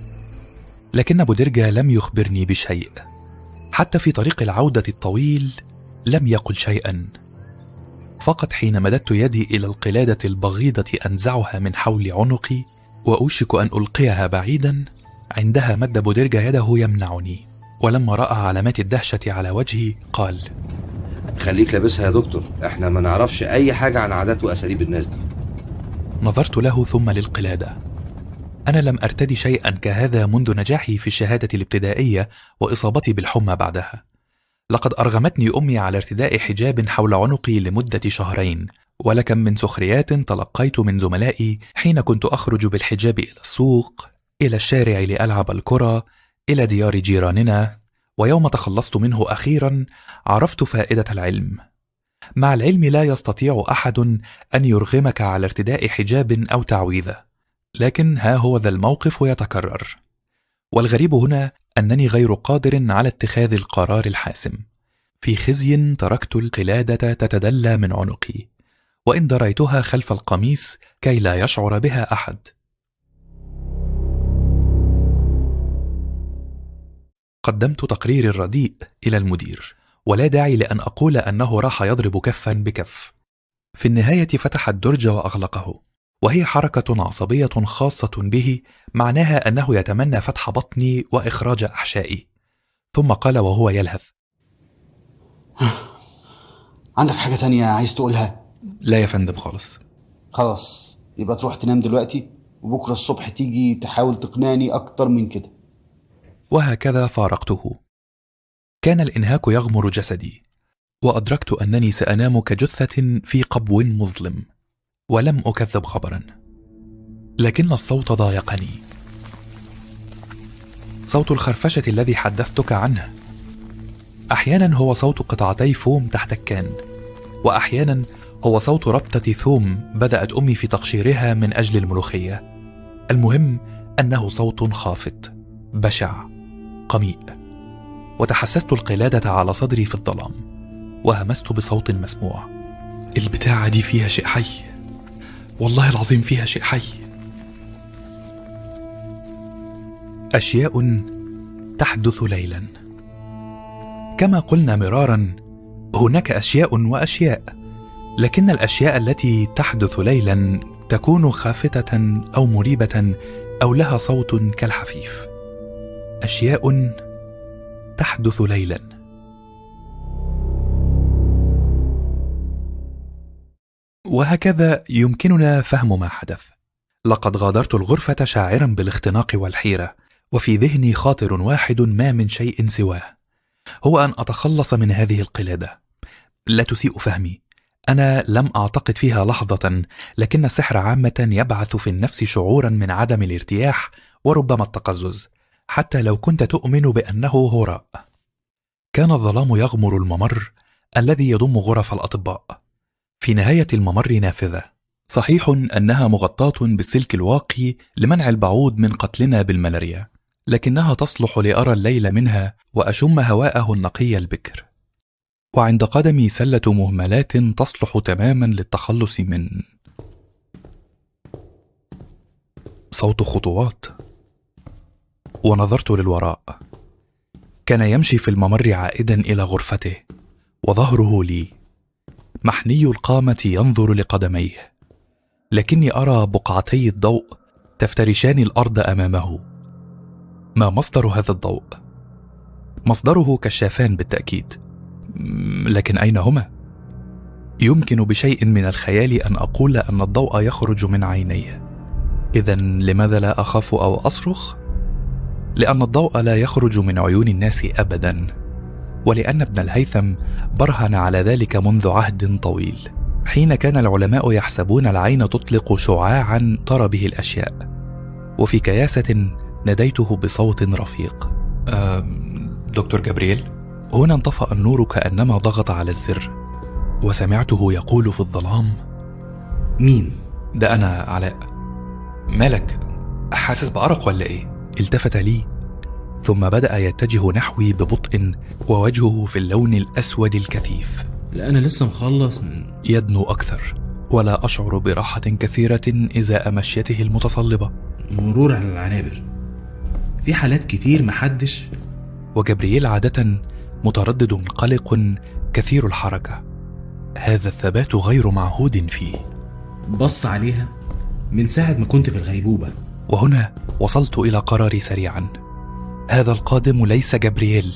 لكن بودرجا لم يخبرني بشيء، حتى في طريق العودة الطويل لم يقل شيئا. فقط حين مددت يدي إلى القلادة البغيضة أنزعها من حول عنقي وأوشك أن ألقيها بعيدا، عندها مد بودرجا يده يمنعني، ولما رأى علامات الدهشة على وجهي قال: خليك لابسها يا دكتور، احنا ما نعرفش أي حاجة عن عادات وأساليب الناس دي. نظرت له ثم للقلادة. أنا لم أرتدي شيئا كهذا منذ نجاحي في الشهادة الابتدائية وإصابتي بالحمى بعدها. لقد أرغمتني أمي على ارتداء حجاب حول عنقي لمدة شهرين، ولكم من سخريات تلقيت من زملائي حين كنت أخرج بالحجاب إلى السوق، إلى الشارع لألعب الكرة، إلى ديار جيراننا. ويوم تخلصت منه أخيرا عرفت فائدة العلم. مع العلم لا يستطيع أحد أن يرغمك على ارتداء حجاب أو تعويذة، لكن ها هو ذا الموقف يتكرر. والغريب هنا أنني غير قادر على اتخاذ القرار الحاسم، في خزي تركت القلادة تتدلى من عنقي، وإن دريتها خلف القميص كي لا يشعر بها أحد. قدمت تقريري الرديء إلى المدير، ولا داعي لأن أقول أنه راح يضرب كفا بكف. في النهاية فتح الدرج وأغلقه، وهي حركة عصبية خاصة به معناها أنه يتمنى فتح بطني وإخراج أحشائي. ثم قال وهو يلهث: عندك حاجة تانية عايز تقولها؟ لا يا فندم خالص. خلاص، يبقى تروح تنام دلوقتي، وبكرة الصبح تيجي تحاول تقنعني أكتر من كده. وهكذا فارقته. كان الإنهاك يغمر جسدي، وأدركت أنني سأنام كجثة في قبو مظلم، ولم أكذب خبرا. لكن الصوت ضايقني، صوت الخرفشة الذي حدثتك عنه. أحيانا هو صوت قطعتي فوم تحتكان، وأحيانا هو صوت ربطة ثوم بدأت أمي في تقشيرها من أجل الملوخية. المهم أنه صوت خافت بشع قميء. وتحسست القلادة على صدري في الظلام، وهمست بصوت مسموع: البتاعة دي فيها شيء حي، والله العظيم فيها شيء حي. أشياء تحدث ليلا. كما قلنا مرارا، هناك أشياء وأشياء، لكن الأشياء التي تحدث ليلا تكون خافتة أو مريبة أو لها صوت كالحفيف. أشياء تحدث ليلا. وهكذا يمكننا فهم ما حدث. لقد غادرت الغرفة شاعرا بالاختناق والحيرة، وفي ذهني خاطر واحد ما من شيء سواه، هو أن أتخلص من هذه القلادة. لا تسيء فهمي، أنا لم أعتقد فيها لحظة، لكن السحر عامة يبعث في النفس شعورا من عدم الارتياح وربما التقزز، حتى لو كنت تؤمن بأنه هراء. كان الظلام يغمر الممر الذي يضم غرف الأطباء. في نهاية الممر نافذة، صحيح أنها مغطاة بالسلك الواقي لمنع البعوض من قتلنا بالملاريا، لكنها تصلح لأرى الليل منها وأشم هواءه النقي البكر. وعند قدمي سلة مهملات تصلح تماما للتخلص من صوت خطوات. ونظرت للوراء، كان يمشي في الممر عائدا إلى غرفته، وظهره لي، محني القامة ينظر لقدميه، لكني أرى بقعتي الضوء تفترشان الأرض أمامه. ما مصدر هذا الضوء؟ مصدره كشافان بالتأكيد، لكن أين هما؟ يمكن بشيء من الخيال أن أقول أن الضوء يخرج من عينيه. إذن لماذا لا أخاف أو أصرخ؟ لأن الضوء لا يخرج من عيون الناس أبدا، ولأن ابن الهيثم برهن على ذلك منذ عهد طويل، حين كان العلماء يحسبون العين تطلق شعاعا ترى به الأشياء. وفي كياسة ناديته بصوت رفيق: أه دكتور جابرييل. هنا انطفأ النور كأنما ضغط على الزر، وسمعته يقول في الظلام: مين؟ ده أنا علاء. مالك؟ حاسس بأرق ولا إيه؟ التفت لي، ثم بدأ يتجه نحوي ببطء، ووجهه في اللون الأسود الكثيف. لا أنا لسه مخلص من... يدنو أكثر، ولا أشعر براحة كثيرة إزاء مشيته المتصلبة. مرور على العنابر، في حالات كتير محدش. وجبريل عادة متردد قلق كثير الحركة، هذا الثبات غير معهود فيه. بص عليها من ساعة ما كنت في الغيبوبة. وهنا وصلت إلى قراري سريعا، هذا القادم ليس جبريل.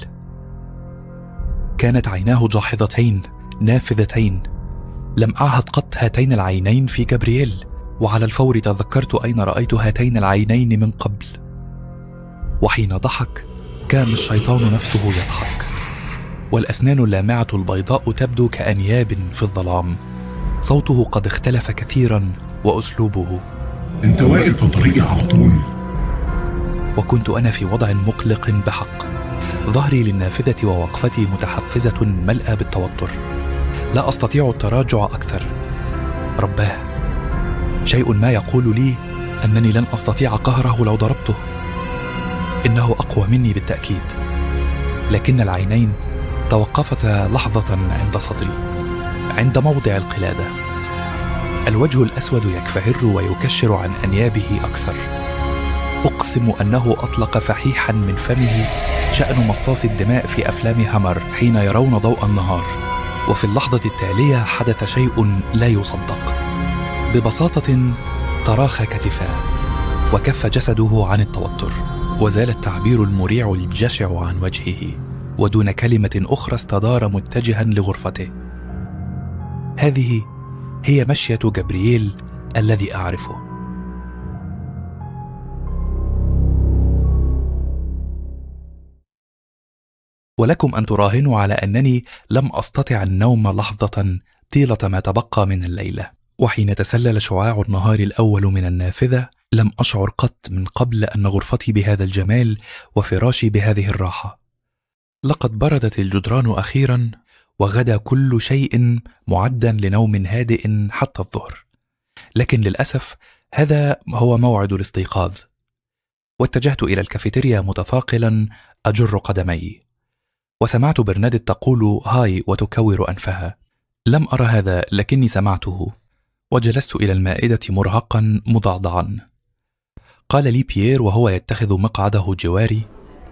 كانت عيناه جاحظتين نافذتين، لم أعهد قط هاتين العينين في جبريل، وعلى الفور تذكرت أين رأيت هاتين العينين من قبل. وحين ضحك كان الشيطان نفسه يضحك، والأسنان اللامعة البيضاء تبدو كأنياب في الظلام. صوته قد اختلف كثيرا، وأسلوبه: أنت واقف في طريقي على طول. وكنت أنا في وضع مقلق بحق، ظهري للنافذة ووقفتي متحفزة ملأى بالتوتر، لا أستطيع التراجع أكثر. رباه، شيء ما يقول لي أنني لن أستطيع قهره لو ضربته، إنه أقوى مني بالتأكيد. لكن العينين توقفتا لحظة عند صدري، عند موضع القلادة. الوجه الأسود يكفهر ويكشر عن أنيابه أكثر. أقسم أنه أطلق فحيحا من فمه شأن مصاص الدماء في أفلام هامر حين يرون ضوء النهار. وفي اللحظة التالية حدث شيء لا يصدق. ببساطة تراخى كتفاه وكف جسده عن التوتر، وزال التعبير المريع الجشع عن وجهه، ودون كلمة أخرى استدار متجها لغرفته. هذه هي مشية جبريل الذي أعرفه. ولكم أن تراهنوا على أنني لم أستطع النوم لحظة طيلة ما تبقى من الليلة. وحين تسلل شعاع النهار الأول من النافذة لم أشعر قط من قبل أن غرفتي بهذا الجمال وفراشي بهذه الراحة. لقد بردت الجدران أخيرا، وغدا كل شيء معدا لنوم هادئ حتى الظهر. لكن للأسف هذا هو موعد الاستيقاظ. واتجهت إلى الكافيتيريا متثاقلا أجر قدمي، وسمعت برناديت تقول هاي وتكور أنفها. لم أرى هذا لكني سمعته، وجلست إلى المائدة مرهقا مضعضعا. قال لي بيير وهو يتخذ مقعده جواري: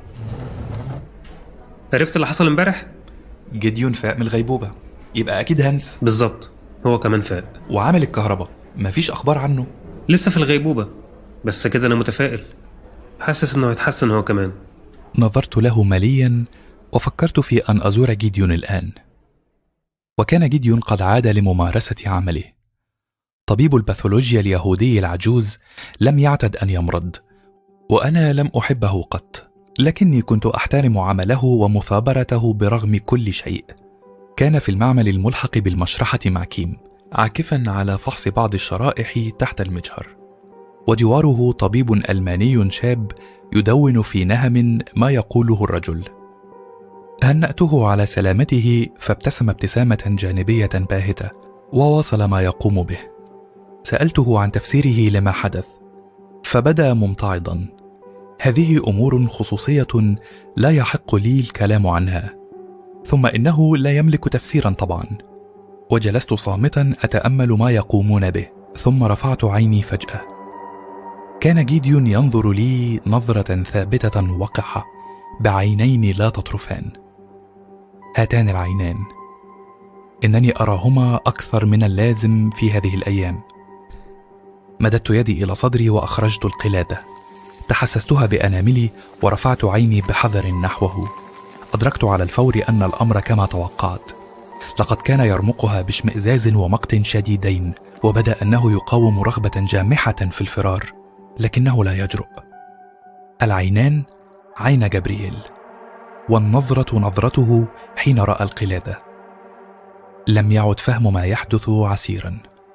عرفت اللي حصل امبارح؟ جديون فاق من الغيبوبة، يبقى أكيد هانس. بالظبط، هو كمان فاق وعامل الكهرباء. مفيش أخبار عنه. لسه في الغيبوبة، بس كده أنا متفائل، حاسس إنه هيتحسن هو كمان. نظرت له مليا وفكرت في أن أزور جيديون الآن. وكان جيديون قد عاد لممارسة عمله. طبيب الباثولوجيا اليهودي العجوز لم يعتد أن يمرض، وأنا لم أحبه قط، لكني كنت أحترم عمله ومثابرته برغم كل شيء. كان في المعمل الملحق بالمشرحة مع كيم، عاكفا على فحص بعض الشرائح تحت المجهر، وجواره طبيب ألماني شاب يدون في نهم ما يقوله الرجل. هنأته على سلامته، فابتسم ابتسامة جانبية باهتة وواصل ما يقوم به. سألته عن تفسيره لما حدث، فبدأ ممتعضا: هذه أمور خصوصية لا يحق لي الكلام عنها، ثم إنه لا يملك تفسيرا طبعا. وجلست صامتا أتأمل ما يقومون به، ثم رفعت عيني فجأة. كان جيديون ينظر لي نظرة ثابتة وقحة بعينين لا تطرفان. هاتان العينان إنني أراهما أكثر من اللازم في هذه الأيام. مددت يدي إلى صدري وأخرجت القلادة، تحسستها بأناملي ورفعت عيني بحذر نحوه. أدركت على الفور أن الأمر كما توقعت. لقد كان يرمقها باشمئزاز ومقت شديدين، وبدأ أنه يقاوم رغبة جامحة في الفرار، لكنه لا يجرؤ. العينان عين جبريل، والنظرة نظرته حين رأى القلادة. لم يعد فهم ما يحدث عسيرا.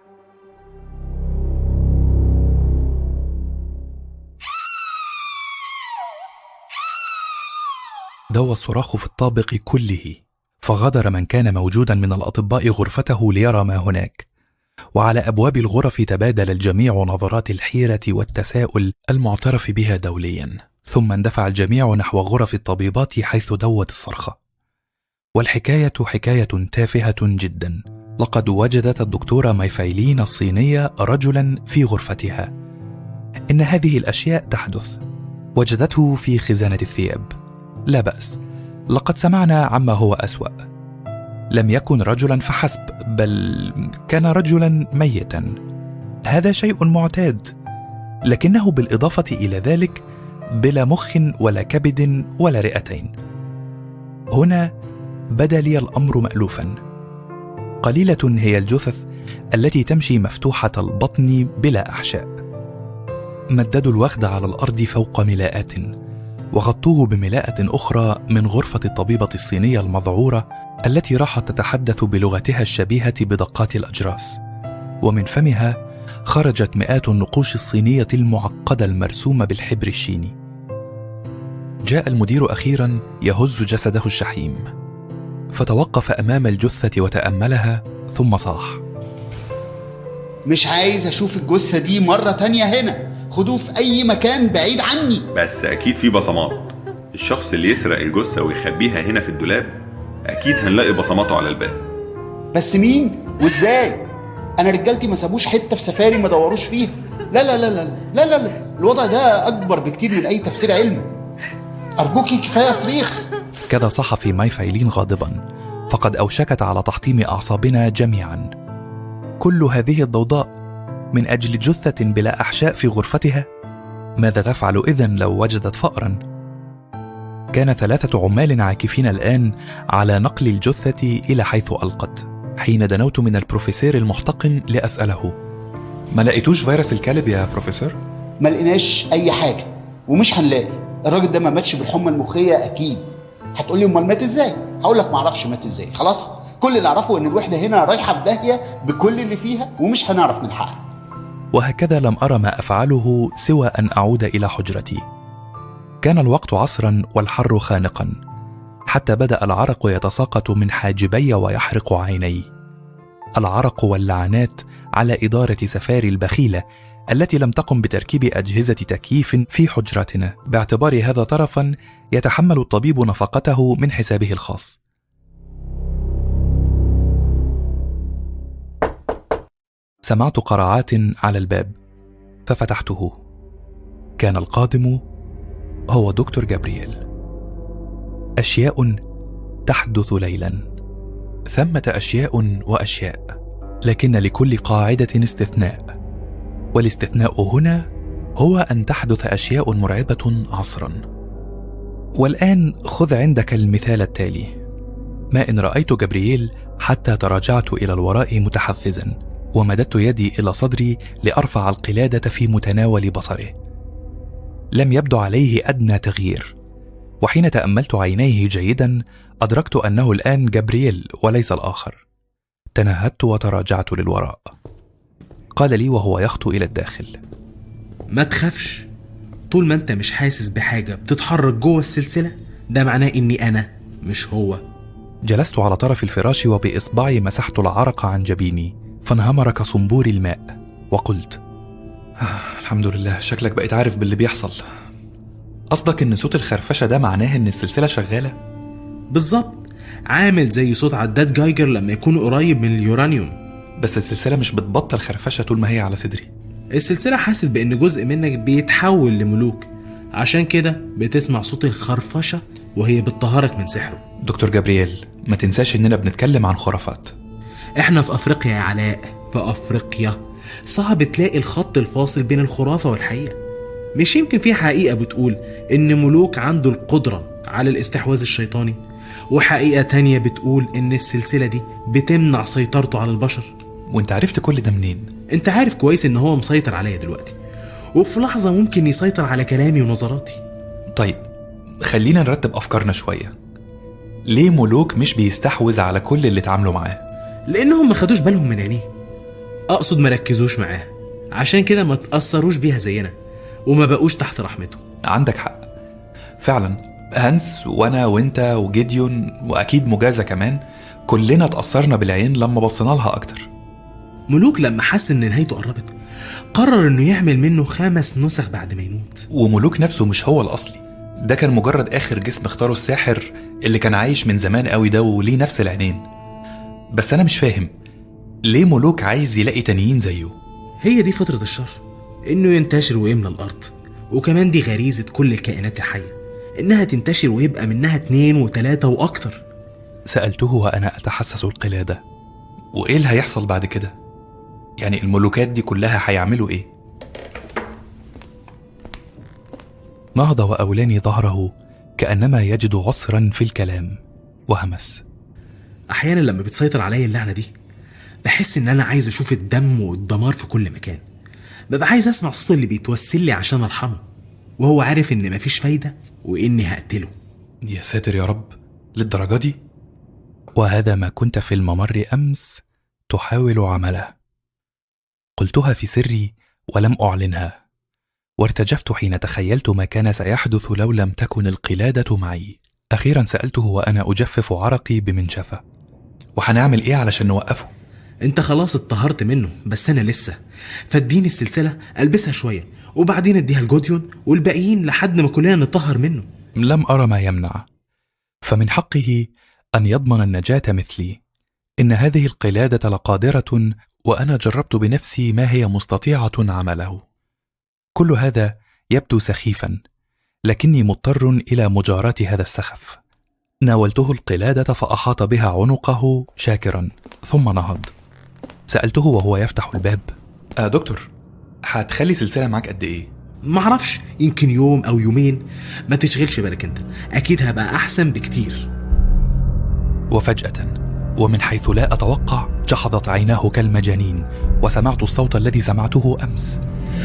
دوى الصراخ في الطابق كله، فغادر من كان موجودا من الأطباء غرفته ليرى ما هناك. وعلى أبواب الغرف تبادل الجميع نظرات الحيرة والتساؤل المعترف بها دوليا، ثم اندفع الجميع نحو غرف الطبيبات حيث دوت الصرخة. والحكاية حكاية تافهة جدا. لقد وجدت الدكتورة مايفايلين الصينية رجلا في غرفتها. إن هذه الأشياء تحدث. وجدته في خزانة الثياب. لا بأس، لقد سمعنا عما هو أسوأ. لم يكن رجلا فحسب، بل كان رجلا ميتا. هذا شيء معتاد، لكنه بالإضافة إلى ذلك بلا مخ ولا كبد ولا رئتين. هنا بدا لي الأمر مألوفا. قليلة هي الجثث التي تمشي مفتوحة البطن بلا أحشاء. مددوا الوخد على الأرض فوق ملاءات، وغطوه بملاءة أخرى من غرفة الطبيبة الصينية المذعورة التي راحت تتحدث بلغتها الشبيهة بدقات الأجراس، ومن فمها خرجت مئات النقوش الصينية المعقدة المرسومة بالحبر الشيني. جاء المدير أخيرا يهز جسده الشحيم، فتوقف أمام الجثة وتأملها، ثم صاح: مش عايز أشوف الجثة دي مرة تانية هنا، خدوه في أي مكان بعيد عني. بس أكيد في بصمات. الشخص اللي يسرق الجثة ويخبيها هنا في الدولاب أكيد هنلاقي بصماته على الباب. بس مين وازاي؟ انا رجالتي ما سابوش حته في سفاري ما دوروش فيها. لا لا لا لا لا لا, لا. الوضع ده اكبر بكتير من اي تفسير علمي. ارجوكي كفايه صريخ. كاد صحفي ماي فايلين غاضبا، فقد أوشكت على تحطيم أعصابنا جميعا. كل هذه الضوضاء من أجل جثة بلا أحشاء في غرفتها؟ ماذا تفعل إذن لو وجدت فأرا؟ كان ثلاثة عمال عاكفين الآن على نقل الجثة إلى حيث ألقت. حين دنوت من البروفيسور المحتقن لأسأله: ما لقيتوش فيروس الكلب يا بروفيسور؟ ما لقيناش أي حاجة ومش هنلاقي. الراجل ده ما ماتش بالحمى المخية أكيد. هتقولي امال مات ازاي؟ هقول لك معرفش مات ازاي. خلاص، كل اللي اعرفه ان الوحده هنا رايحه في داهيه بكل اللي فيها ومش هنعرف نلحقها. وهكذا لم أرى ما أفعله سوى أن أعود إلى حجرتي. كان الوقت عصرا والحر خانقا، حتى بدأ العرق يتساقط من حاجبي ويحرق عيني. العرق واللعنات على إدارة سفاري البخيلة التي لم تقم بتركيب أجهزة تكييف في حجرتنا، باعتبار هذا طرفا يتحمل الطبيب نفقته من حسابه الخاص. سمعت قرعات على الباب ففتحته. كان القادم هو دكتور جابرييل. أشياء تحدث ليلا، ثمة أشياء وأشياء، لكن لكل قاعدة استثناء، والاستثناء هنا هو أن تحدث أشياء مرعبة عصرا. والآن خذ عندك المثال التالي: ما إن رأيت جابرييل حتى تراجعت إلى الوراء متحفزا، ومددت يدي إلى صدري لأرفع القلادة في متناول بصره. لم يبدو عليه أدنى تغيير، وحين تأملت عينيه جيدا أدركت أنه الآن جابرييل وليس الآخر. تنهدت وتراجعت للوراء. قال لي وهو يخطو إلى الداخل: ما تخافش، طول ما أنت مش حاسس بحاجة بتتحرك جوه السلسلة ده معناه إني أنا مش هو. جلست على طرف الفراش وبإصبعي مسحت العرق عن جبيني فانهمر كصنبور الماء، وقلت: آه الحمد لله، شكلك بقيت عارف باللي بيحصل. قصدك إن صوت الخرفشة ده معناه إن السلسلة شغالة؟ بالظبط، عامل زي صوت عداد جايجر لما يكون قريب من اليورانيوم. بس السلسلة مش بتبطل خرفشة طول ما هي على صدري. السلسلة حاسس بأن جزء منك بيتحول لملوك، عشان كده بتسمع صوت الخرفشة وهي بتطهرك من سحره. دكتور جابرييل، ما تنساش إننا بنتكلم عن خرافات. إحنا في أفريقيا يا علاء، في أفريقيا صعب تلاقي الخط الفاصل بين الخرافة والحقيقة. مش يمكن في حقيقة بتقول إن ملوك عنده القدرة على الاستحواذ الشيطاني، وحقيقة تانية بتقول إن السلسلة دي بتمنع سيطرته على البشر. وانت عرفت كل ده منين؟ انت عارف كويس إن هو مسيطر عليا دلوقتي، وفي لحظة ممكن يسيطر على كلامي ونظراتي. طيب خلينا نرتب أفكارنا شوية. ليه ملوك مش بيستحوذ على كل اللي اتعاملوا معاه؟ لأنهم ما خدوش بالهم من عينيه، أقصد ما ركزوش معاه، عشان كده ما تأثروش بيها زينا وما بقوش تحت رحمته. عندك حق فعلا. هانس وانا وانت وجيديون واكيد مجازة كمان، كلنا تأثرنا بالعين لما بصينا لها اكتر. ملوك لما حس ان نهايته قربت قرر انه يعمل منه خمس نسخ بعد ما يموت. وملوك نفسه مش هو الاصلي، ده كان مجرد اخر جسم اختاره الساحر اللي كان عايش من زمان قوي ده وليه نفس العينين. بس انا مش فاهم ليه ملوك عايز يلاقي تانيين زيه. هي دي فطرة الشر، انه ينتشر ويملى الارض، وكمان دي غريزة كل الكائنات الحية انها تنتشر ويبقى منها اتنين وتلاتة واكتر. سألته وانا اتحسس القلادة: وايه اللي هيحصل بعد كده؟ يعني الملوكات دي كلها هيعملوا ايه؟ نهض واولاني ظهره كأنما يجد عسرا في الكلام وهمس: احيانا لما بتسيطر عليا اللعنة دي بحس ان انا عايز اشوف الدم والدمار في كل مكان. ببقى عايز اسمع صوت اللي بيتوسل لي عشان ارحمه، وهو عارف ان مفيش فايدة واني هقتله. يا ساتر يا رب، للدرجة دي؟ وهذا ما كنت في الممر امس تحاول عمله. قلتها في سري ولم اعلنها، وارتجفت حين تخيلت ما كان سيحدث لو لم تكن القلادة معي. اخيرا سألته وانا اجفف عرقي بمنشفة: وحنعمل ايه علشان نوقفه؟ انت خلاص اتطهرت منه، بس انا لسه. فاديني السلسلة البسها شوية وبعدين اديها الجوديون والباقيين لحد ما كلنا نطهر منه. لم أرى ما يمنع، فمن حقه أن يضمن النجاة مثلي. إن هذه القلادة لقادرة، وأنا جربت بنفسي ما هي مستطيعة عمله. كل هذا يبدو سخيفا، لكني مضطر إلى مجاراة هذا السخف. ناولته القلادة فأحاط بها عنقه شاكرا، ثم نهض. سألته وهو يفتح الباب: آه دكتور، هتخلي سلسلة معك قد إيه؟ معرفش، يمكن يوم أو يومين، ما تشغلش بالك انت، أكيد هبقى أحسن بكتير. وفجأة ومن حيث لا أتوقع جحظت عيناه كالمجانين، وسمعت الصوت الذي سمعته أمس.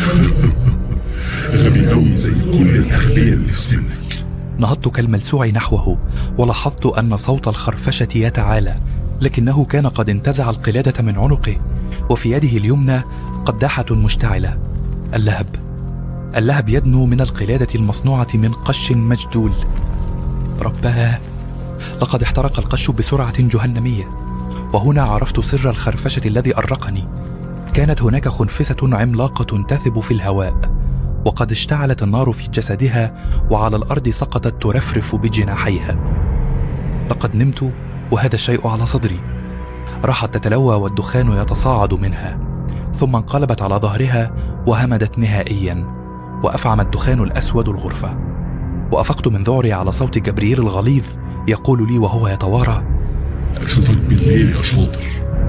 غبي أوي زي كل الأغبياء اللي في سنك. نهضت كالملسوع نحوه، ولاحظت أن صوت الخرفشة يتعالى، لكنه كان قد انتزع القلادة من عنقه، وفي يده اليمنى قداحة مشتعلة. اللهب اللهب يدنو من القلادة المصنوعة من قش مجدول. رباه، لقد احترق القش بسرعة جهنمية. وهنا عرفت سر الخرفشة الذي أرقني. كانت هناك خنفسة عملاقة تثب في الهواء، وقد اشتعلت النار في جسدها، وعلى الأرض سقطت ترفرف بجناحيها. لقد نمت وهذا الشيء على صدري. راحت تتلوى والدخان يتصاعد منها، ثم انقلبت على ظهرها وهمدت نهائيا، وأفعم الدخان الأسود الغرفة. وأفقت من ذعري على صوت جبريل الغليظ يقول لي وهو يتوارى: أشوفك بالليل يا شاطر.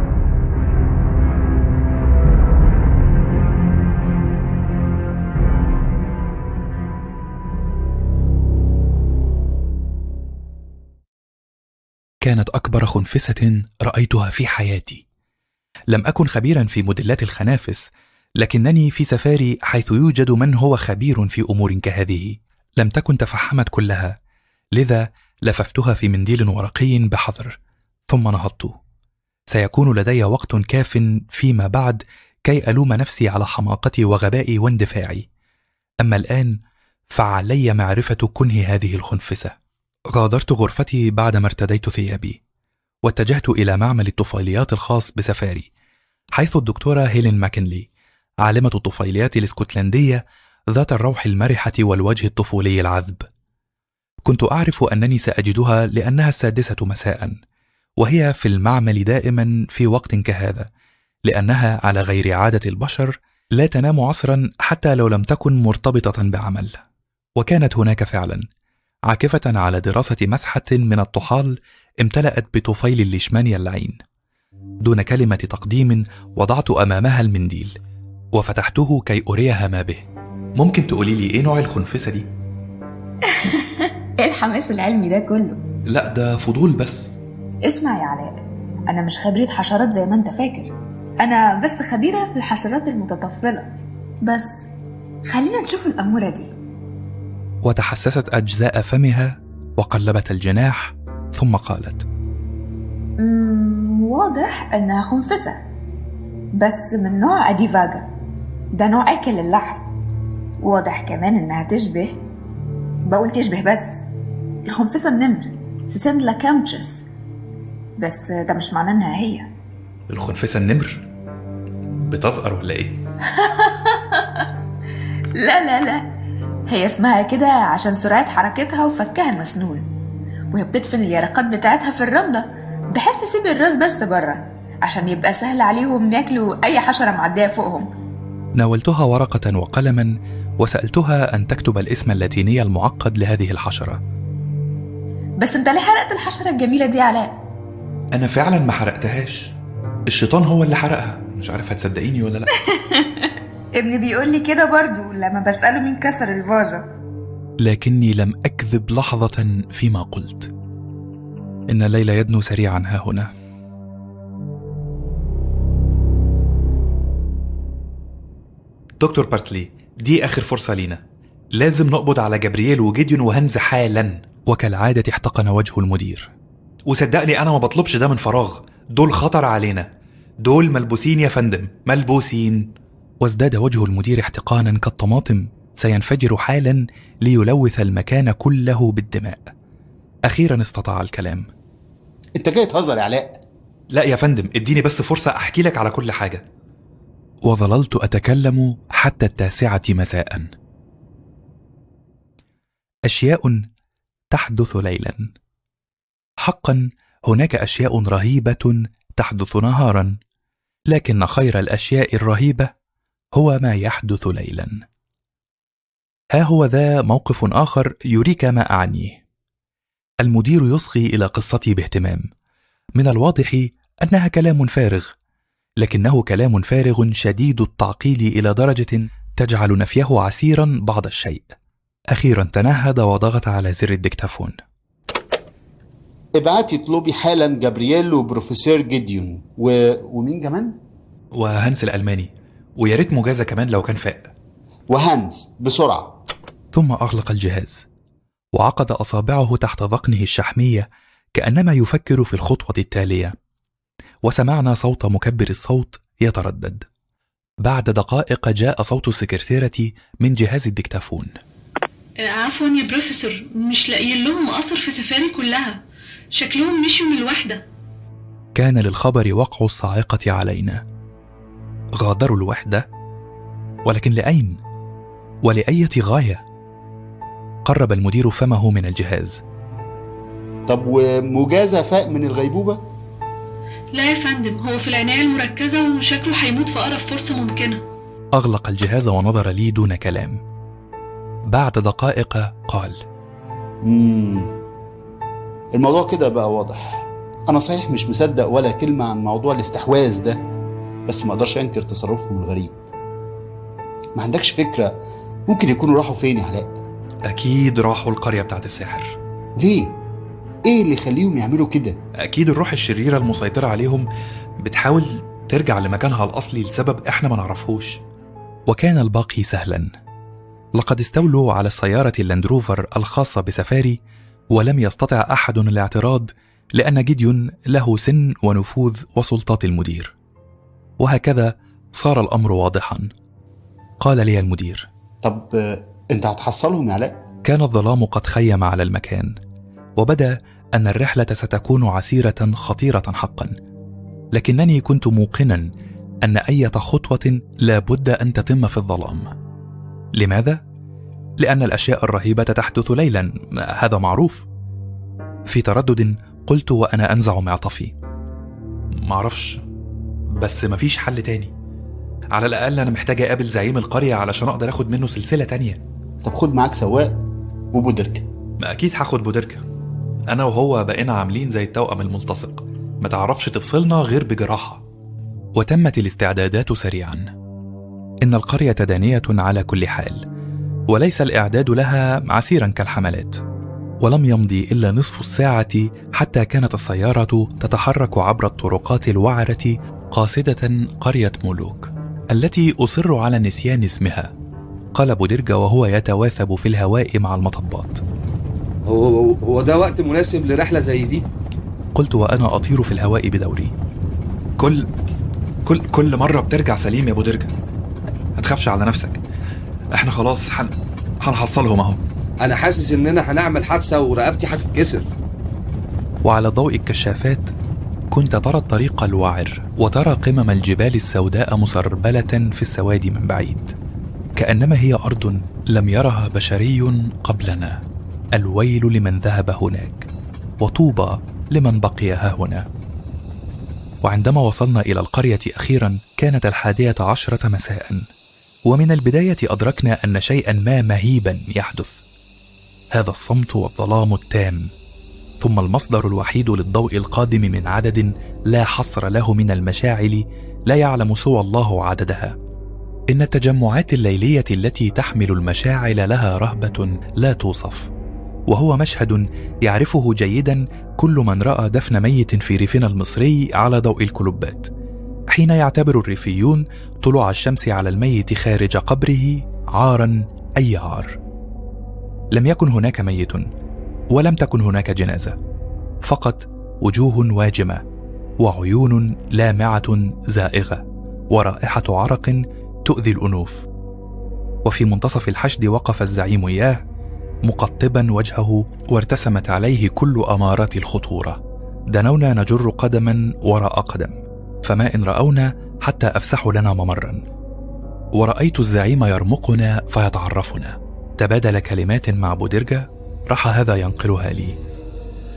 كانت أكبر خنفسة رأيتها في حياتي. لم أكن خبيرا في موديلات الخنافس، لكنني في سفاري حيث يوجد من هو خبير في أمور كهذه. لم تكن تفحمت كلها، لذا لففتها في منديل ورقي بحذر، ثم نهضت. سيكون لدي وقت كاف فيما بعد كي ألوم نفسي على حماقتي وغبائي واندفاعي. أما الآن فعلي معرفة كنه هذه الخنفسة. غادرت غرفتي بعدما ارتديت ثيابي، واتجهت إلى معمل الطفيليات الخاص بسفاري، حيث الدكتورة هيلين ماكنلي، عالمة الطفيليات الاسكتلندية ذات الروح المرحة والوجه الطفولي العذب. كنت أعرف أنني سأجدها لأنها السادسة مساء، وهي في المعمل دائما في وقت كهذا، لأنها على غير عادة البشر لا تنام عصرا حتى لو لم تكن مرتبطة بعمل. وكانت هناك فعلا، عاكفة على دراسة مسحة من الطحال امتلأت بطفيل الليشمانيا اللعين. دون كلمة تقديم وضعت أمامها المنديل وفتحته كي أريها ما به. ممكن تقولي لي إيه نوع الخنفسة دي؟ إيه الحماس العلمي ده كله؟ لا ده فضول بس. اسمع يا علاء، أنا مش خبيرة حشرات زي ما أنت فاكر، أنا بس خبيرة في الحشرات المتطفلة. بس خلينا نشوف الأمورة دي. وتحسست أجزاء فمها وقلبت الجناح، ثم قالت: مم واضح أنها خنفسة، بس من نوع أديفاجا، ده نوع أكل اللحم. واضح كمان أنها تشبه، بقول تشبه بس، الخنفسة النمر سيسندلا كامتشس، بس ده مش معناه أنها هي. الخنفسة النمر؟ بتزقر ولا إيه؟ لا لا لا، هي اسمها كده عشان سرعة حركتها وفكها المسنون، وهي بتدفن اليرقات بتاعتها في الرملة بحيث تسيب الراس بس بره عشان يبقى سهل عليهم ياكلوا أي حشرة معدية فوقهم. ناولتها ورقة وقلما وسألتها أن تكتب الاسم اللاتيني المعقد لهذه الحشرة. بس انت ليه حرقت الحشرة الجميلة دي علاء؟ أنا فعلا ما حرقتهاش، الشيطان هو اللي حرقها. مش عارف هتصدقيني ولا لا. ابني بيقول لي كده برضو لما بسأله مين كسر الفازة. لكني لم أكذب لحظة فيما قلت. إن الليل يدنو سريعا ها هنا. دكتور بارتلي، دي آخر فرصة لينا، لازم نقبض على جبريل وجيديون وهنز حالا. وكالعادة احتقن وجه المدير. وصدقني أنا ما بطلبش ده من فراغ، دول خطر علينا، دول ملبوسين يا فندم، ملبوسين. وازداد وجه المدير احتقانا كالطماطم، سينفجر حالا ليلوث المكان كله بالدماء. أخيرا استطاع الكلام. انت جاي تهزر يا علاء؟ لا يا فندم، اديني بس فرصة أحكي لك على كل حاجة. وظللت أتكلم حتى التاسعة مساء. أشياء تحدث ليلا. حقا هناك أشياء رهيبة تحدث نهارا، لكن خير الأشياء الرهيبة هو ما يحدث ليلا. ها هو ذا موقف آخر يريك ما أعنيه. المدير يصغي إلى قصتي باهتمام. من الواضح أنها كلام فارغ، لكنه كلام فارغ شديد التعقيد إلى درجة تجعل نفيه عسيرا بعض الشيء. أخيرا تنهد وضغط على زر الدكتافون. ابعتي اطلبي حالا جابرييل وبروفيسور جيديون و... ومين كمان؟ وهانس الألماني، ويا ريت مجازة كمان لو كان فاق. وهانس بسرعة. ثم أغلق الجهاز وعقد أصابعه تحت ذقنه الشحمية كأنما يفكر في الخطوة التالية، وسمعنا صوت مكبر الصوت يتردد. بعد دقائق جاء صوت السكرتيرة من جهاز الدكتافون. عفوا يا بروفيسور، مش لاقيين لهم أثر في سفاري كلها، شكلهم مشوا من الوحدة. كان للخبر وقع الصاعقة علينا. غادروا الوحدة؟ ولكن لأين؟ ولأية غاية؟ قرب المدير فمه من الجهاز. طب ومجازة فاق من الغيبوبة؟ لا يا فندم، هو في العناية المركزة وشكله هيموت في أقرب فرصة ممكنة. أغلق الجهاز ونظر لي دون كلام. بعد دقائق قال: مم. الموضوع كده بقى واضح. أنا صحيح مش مصدق ولا كلمة عن موضوع الاستحواذ ده، بس ما أقدرش أنكر تصرفهم الغريب. ما عندكش فكرة ممكن يكونوا راحوا فين يا علاء؟ أكيد راحوا القرية بتاعت الساحر. ليه؟ إيه اللي يخليهم يعملوا كده؟ أكيد الروح الشريرة المسيطرة عليهم بتحاول ترجع لمكانها الأصلي لسبب إحنا ما نعرفوش. وكان الباقي سهلا. لقد استولوا على السيارة اللاندروفر الخاصة بسفاري، ولم يستطع أحد الاعتراض لأن جيديون له سن ونفوذ وسلطات المدير. وهكذا صار الأمر واضحا. قال لي المدير: طب أنت هتحصلهم يا علاء؟ كان الظلام قد خيم على المكان، وبدا أن الرحلة ستكون عسيرة خطيرة حقا، لكنني كنت موقنا أن أي خطوة لا بد أن تتم في الظلام. لماذا؟ لأن الأشياء الرهيبة تحدث ليلا، هذا معروف. في تردد قلت وأنا أنزع معطفي: معرفش، بس مفيش حل تاني. على الأقل أنا محتاج أقابل زعيم القرية علشان أقدر أخد منه سلسلة تانية. طب خد معاك سواق وبودركة. ما أكيد هاخد بودركة. أنا وهو بقينا عاملين زي التوأم الملتصق، ما تعرفش تفصلنا غير بجراحة. وتمت الاستعدادات سريعا. إن القرية دانية على كل حال، وليس الإعداد لها عسيرا كالحملات. ولم يمضي إلا نصف الساعة حتى كانت السيارة تتحرك عبر الطرقات الوعرة قاصدة قرية مولوك التي أصر على نسيان اسمها. قال بودرجة وهو يتواثب في الهواء مع المطبات: هو هو ده وقت مناسب لرحلة زي دي؟ قلت وأنا أطير في الهواء بدوري: كل كل كل مرة بترجع سليم يا بودرجة، هتخافش على نفسك، احنا خلاص حن... هنحصلهم اهو. انا حاسس اننا هنعمل حادثة ورقبتي هتتكسر. وعلى ضوء الكشافات كنت ترى الطريق الوعر، وترى قمم الجبال السوداء مسربلة في السواد من بعيد، كأنما هي أرض لم يرها بشري قبلنا. الويل لمن ذهب هناك، وطوبى لمن بقي ها هنا. وعندما وصلنا إلى القرية أخيرا كانت الحادية عشرة مساء، ومن البداية أدركنا أن شيئا ما مهيبا يحدث. هذا الصمت والظلام التام، ثم المصدر الوحيد للضوء القادم من عدد لا حصر له من المشاعل لا يعلم سوى الله عددها. إن التجمعات الليلية التي تحمل المشاعل لها رهبة لا توصف، وهو مشهد يعرفه جيدا كل من رأى دفن ميت في ريفنا المصري على ضوء الكلوبات، حين يعتبر الريفيون طلوع الشمس على الميت خارج قبره عارا أي عار. لم يكن هناك ميت، ولم تكن هناك جنازة، فقط وجوه واجمة وعيون لامعة زائغة ورائحة عرق تؤذي الأنوف. وفي منتصف الحشد وقف الزعيم إياه مقطبا وجهه، وارتسمت عليه كل أمارات الخطورة. دنونا نجر قدما وراء قدم، فما إن رأونا حتى أفسحوا لنا ممرا. ورأيت الزعيم يرمقنا فيتعرفنا. تبادل كلمات مع بودرجة، راح هذا ينقلها لي: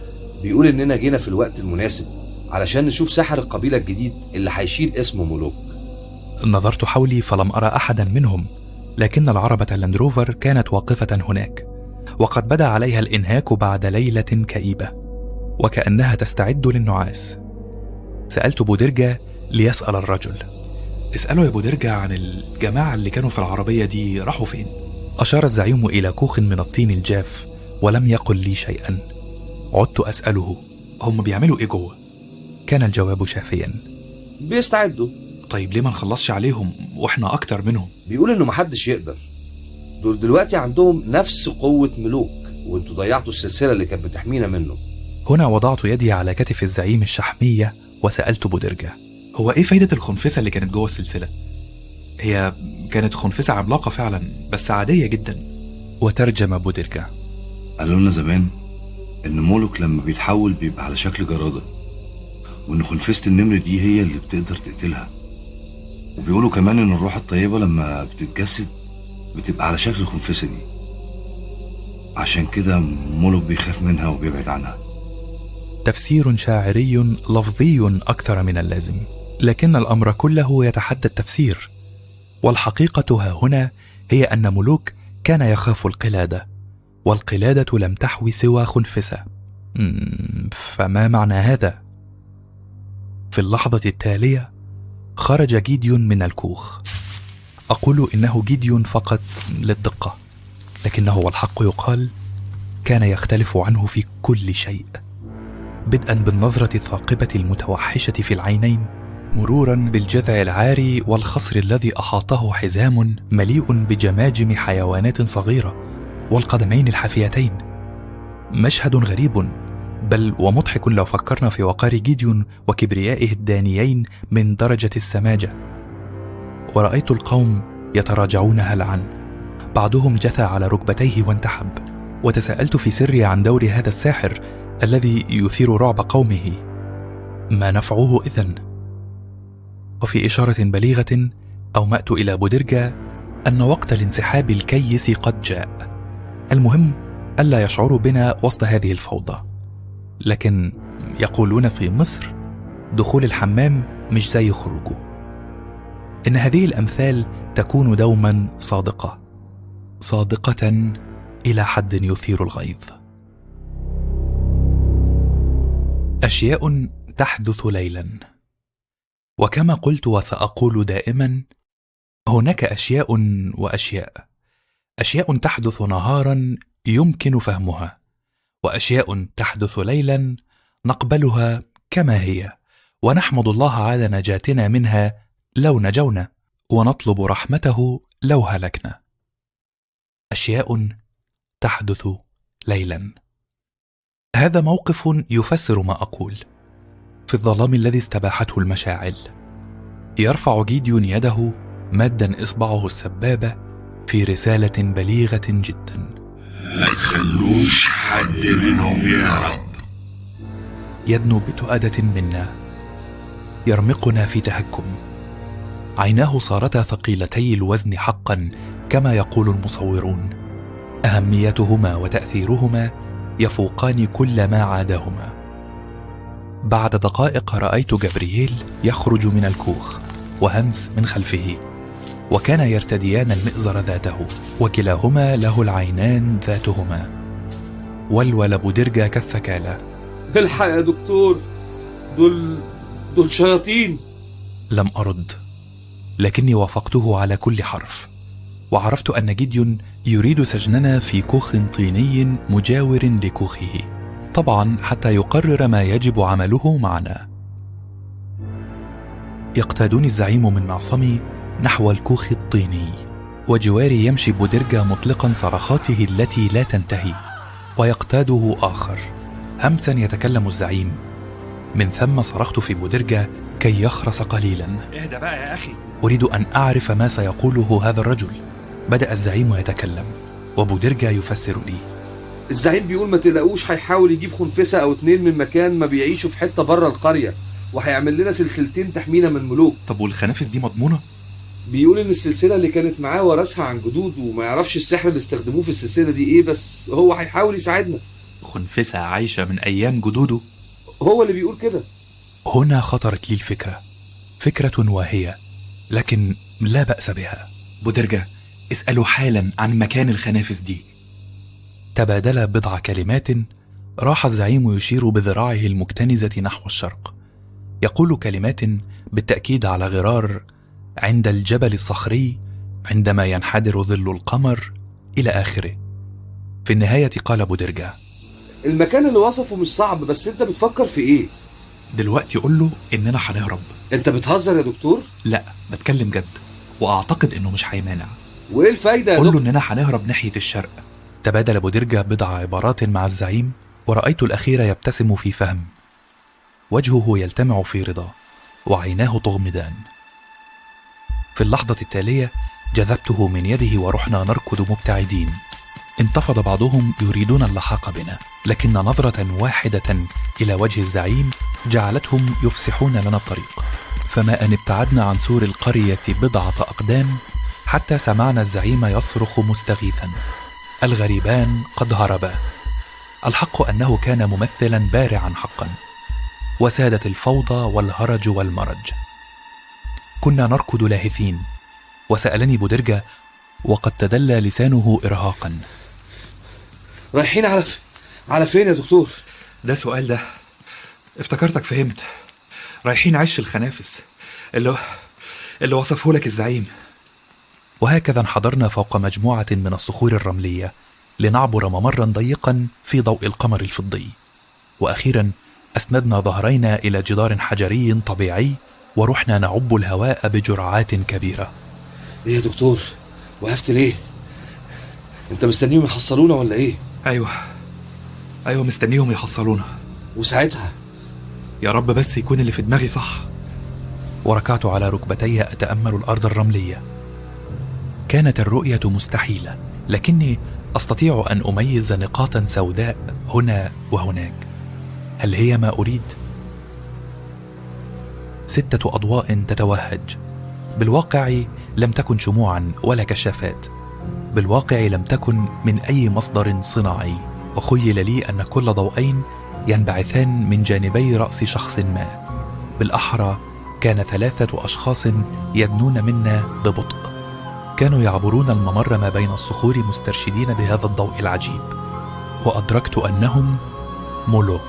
بيقول إننا جينا في الوقت المناسب علشان نشوف ساحر القبيلة الجديد اللي هيشيل اسمه مولوك. نظرت حولي فلم أرى أحدا منهم، لكن العربة اللاندروفر كانت واقفة هناك، وقد بدا عليها الإنهاك بعد ليلة كئيبة، وكأنها تستعد للنعاس. سألت بودرجة ليسأل الرجل. اسأله يا بودرجة عن الجماعة اللي كانوا في العربية دي راحوا فين؟ أشار الزعيم إلى كوخ من الطين الجاف ولم يقل لي شيئا. عدت أسأله هم بيعملوا إيه جوه؟ كان الجواب شافيا. بيستعدوا. طيب ليه ما نخلصش عليهم وإحنا أكتر منهم؟ بيقول إنه محدش يقدر، دول دلوقتي عندهم نفس قوة ملوك، وانتوا ضيعتوا السلسلة اللي كانت بتحمينا منه. هنا وضعت يدي على كتف الزعيم الشحمية وسألت بودرجة هو إيه فايدة الخنفسة اللي كانت جوه السلسلة؟ هي كانت خنفسة عملاقة فعلا بس عادية جدا. وترجم بودرجة. قالوا لنا زمان إن مولوك لما بيتحول بيبقى على شكل جرادة، وإن خنفسة النمر دي هي اللي بتقدر تقتلها. وبيقولوا كمان إن الروح الطيبة لما بتتجسد بتبقى على شكل الخنفسة دي، عشان كده مولوك بيخاف منها وبيبعد عنها. تفسير شاعري لفظي أكثر من اللازم، لكن الأمر كله يتحدى التفسير. والحقيقة ها هنا هي أن ملوك كان يخاف القلادة، والقلادة لم تحوي سوى خنفسة. فما معنى هذا؟ في اللحظة التالية خرج جيديون من الكوخ. أقول إنه جيديون فقط للدقة، لكنه والحق يقال كان يختلف عنه في كل شيء، بدءا بالنظرة الثاقبة المتوحشة في العينين، مرورا بالجذع العاري والخصر الذي أحاطه حزام مليء بجماجم حيوانات صغيرة، والقدمين الحافيتين. مشهد غريب بل ومضحك لو فكرنا في وقار جيديون وكبريائه الدانيين من درجة السماجة. ورأيت القوم يتراجعون هلعا، بعضهم جثى على ركبتيه وانتحب. وتساءلت في سري عن دور هذا الساحر الذي يثير رعب قومه، ما نفعه إذن؟ وفي إشارة بليغة أومأت إلى بودرجة أن وقت الانسحاب الكيس قد جاء. المهم ألا يشعروا بنا وسط هذه الفوضى. لكن يقولون في مصر دخول الحمام مش زي خروجه. إن هذه الأمثال تكون دوما صادقة، صادقة إلى حد يثير الغيظ. أشياء تحدث ليلا، وكما قلت وسأقول دائما، هناك أشياء وأشياء. أشياء تحدث نهارا يمكن فهمها، وأشياء تحدث ليلا نقبلها كما هي، ونحمد الله على نجاتنا منها لو نجونا، ونطلب رحمته لو هلكنا. أشياء تحدث ليلا، هذا موقف يفسر ما أقول. في الظلام الذي استباحته المشاعل، يرفع جيديون يده مادا إصبعه السبابة في رسالة بليغة جدا. ما تخلوش حد منهم يهرب. يدنو بتؤدة منا، يرمقنا في تهكم. عيناه صارتا ثقيلتي الوزن حقا كما يقول المصورون، أهميتهما وتأثيرهما يفوقان كل ما عادهما. بعد دقائق رأيت جبرييل يخرج من الكوخ وهنس من خلفه، وكان يرتديان المئزر ذاته، وكلاهما له العينان ذاتهما. ولول بودرجة كالثكالة. الحق يا دكتور، دول دول شياطين. لم أرد، لكني وافقته على كل حرف، وعرفت أن جيديون يريد سجننا في كوخ طيني مجاور لكوخه، طبعا حتى يقرر ما يجب عمله معنا. يقتادني الزعيم من معصمي نحو الكوخ الطيني، وجواري يمشي بودرجة مطلقا صرخاته التي لا تنتهي، ويقتاده آخر. همسا يتكلم الزعيم، من ثم صرخت في بودرجة كي يخرس قليلا. اهدى بقى يا أخي، أريد أن أعرف ما سيقوله هذا الرجل. بدأ الزعيم يتكلم وبودرجة يفسر لي. الزعيم بيقول ما تلاقوش، هيحاول يجيب خنفسة أو اتنين من مكان ما بيعيشوا في حتة بره القرية، وهيعمل لنا سلسلتين تحمينا من ملوك. طب والخنافس دي مضمونة؟ بيقول إن السلسلة اللي كانت معاه ورثها عن جدود، وما يعرفش السحر اللي استخدموه في السلسلة دي إيه، بس هو هيحاول يساعدنا. خنفسة عايشة من أيام جدوده؟ هو اللي بيقول كده. هنا خطرت لي الفكرة، فكرة واهية لكن لا بأس بها. بودرجة، اسألوا حالا عن مكان الخنافس دي. تبادل بضع كلمات. راح الزعيم يشير بذراعه المكتنزة نحو الشرق، يقول كلمات بالتأكيد على غرار، عند الجبل الصخري، عندما ينحدر ظل القمر، إلى آخره. في النهاية قال بودرجة: المكان اللي وصفه مش صعب، بس انت بتفكر في ايه؟ دلوقتي قول له اننا هنهرب. انت بتهزر يا دكتور؟ لا، بتكلم جد، واعتقد انه مش هيمانع. وايه الفايدة يا دكتور؟ دكتور؟ قول له اننا هنهرب ناحية الشرق. تبادل بودرجة بضع عبارات مع الزعيم، ورأيت الأخير يبتسم في فهم، وجهه يلتمع في رضا، وعيناه تغمضان. في اللحظة التالية جذبته من يده ورحنا نركض مبتعدين. انتفض بعضهم يريدون اللحاق بنا، لكن نظرة واحدة إلى وجه الزعيم جعلتهم يفسحون لنا الطريق. فما أن ابتعدنا عن سور القرية بضعة أقدام حتى سمعنا الزعيم يصرخ مستغيثا: الغريبان قد هربا. الحق أنه كان ممثلا بارعا حقا، وسادت الفوضى والهرج والمرج. كنا نركض لاهثين، وسألني بودرجة وقد تدلى لسانه إرهاقا: رايحين على ف... على فين يا دكتور؟ ده سؤال ده، افتكرتك فهمت. رايحين عش الخنافس اللي, اللي وصفه لك الزعيم. وهكذا انحدرنا فوق مجموعة من الصخور الرملية لنعبر ممرا ضيقا في ضوء القمر الفضي، وأخيرا أسندنا ظهرينا إلى جدار حجري طبيعي، ورحنا نعب الهواء بجرعات كبيرة. ايه يا دكتور؟ وقفت ليه؟ انت مستنيهم يحصلونا ولا ايه؟ ايوه ايوه مستنيهم يحصلونا. وساعتها يا رب بس يكون اللي في دماغي صح. وركعت على ركبتي أتأمل الأرض الرملية. كانت الرؤية مستحيلة، لكني أستطيع أن أميز نقاطا سوداء هنا وهناك. هل هي ما أريد؟ ستة أضواء تتوهج. بالواقع لم تكن شموعا ولا كشافات، بالواقع لم تكن من أي مصدر صناعي، وخيل لي أن كل ضوئين ينبعثان من جانبي رأس شخص ما. بالأحرى كان ثلاثة أشخاص يدنون منا ببطء، كانوا يعبرون الممر ما بين الصخور مسترشدين بهذا الضوء العجيب، وأدركت أنهم مولوك.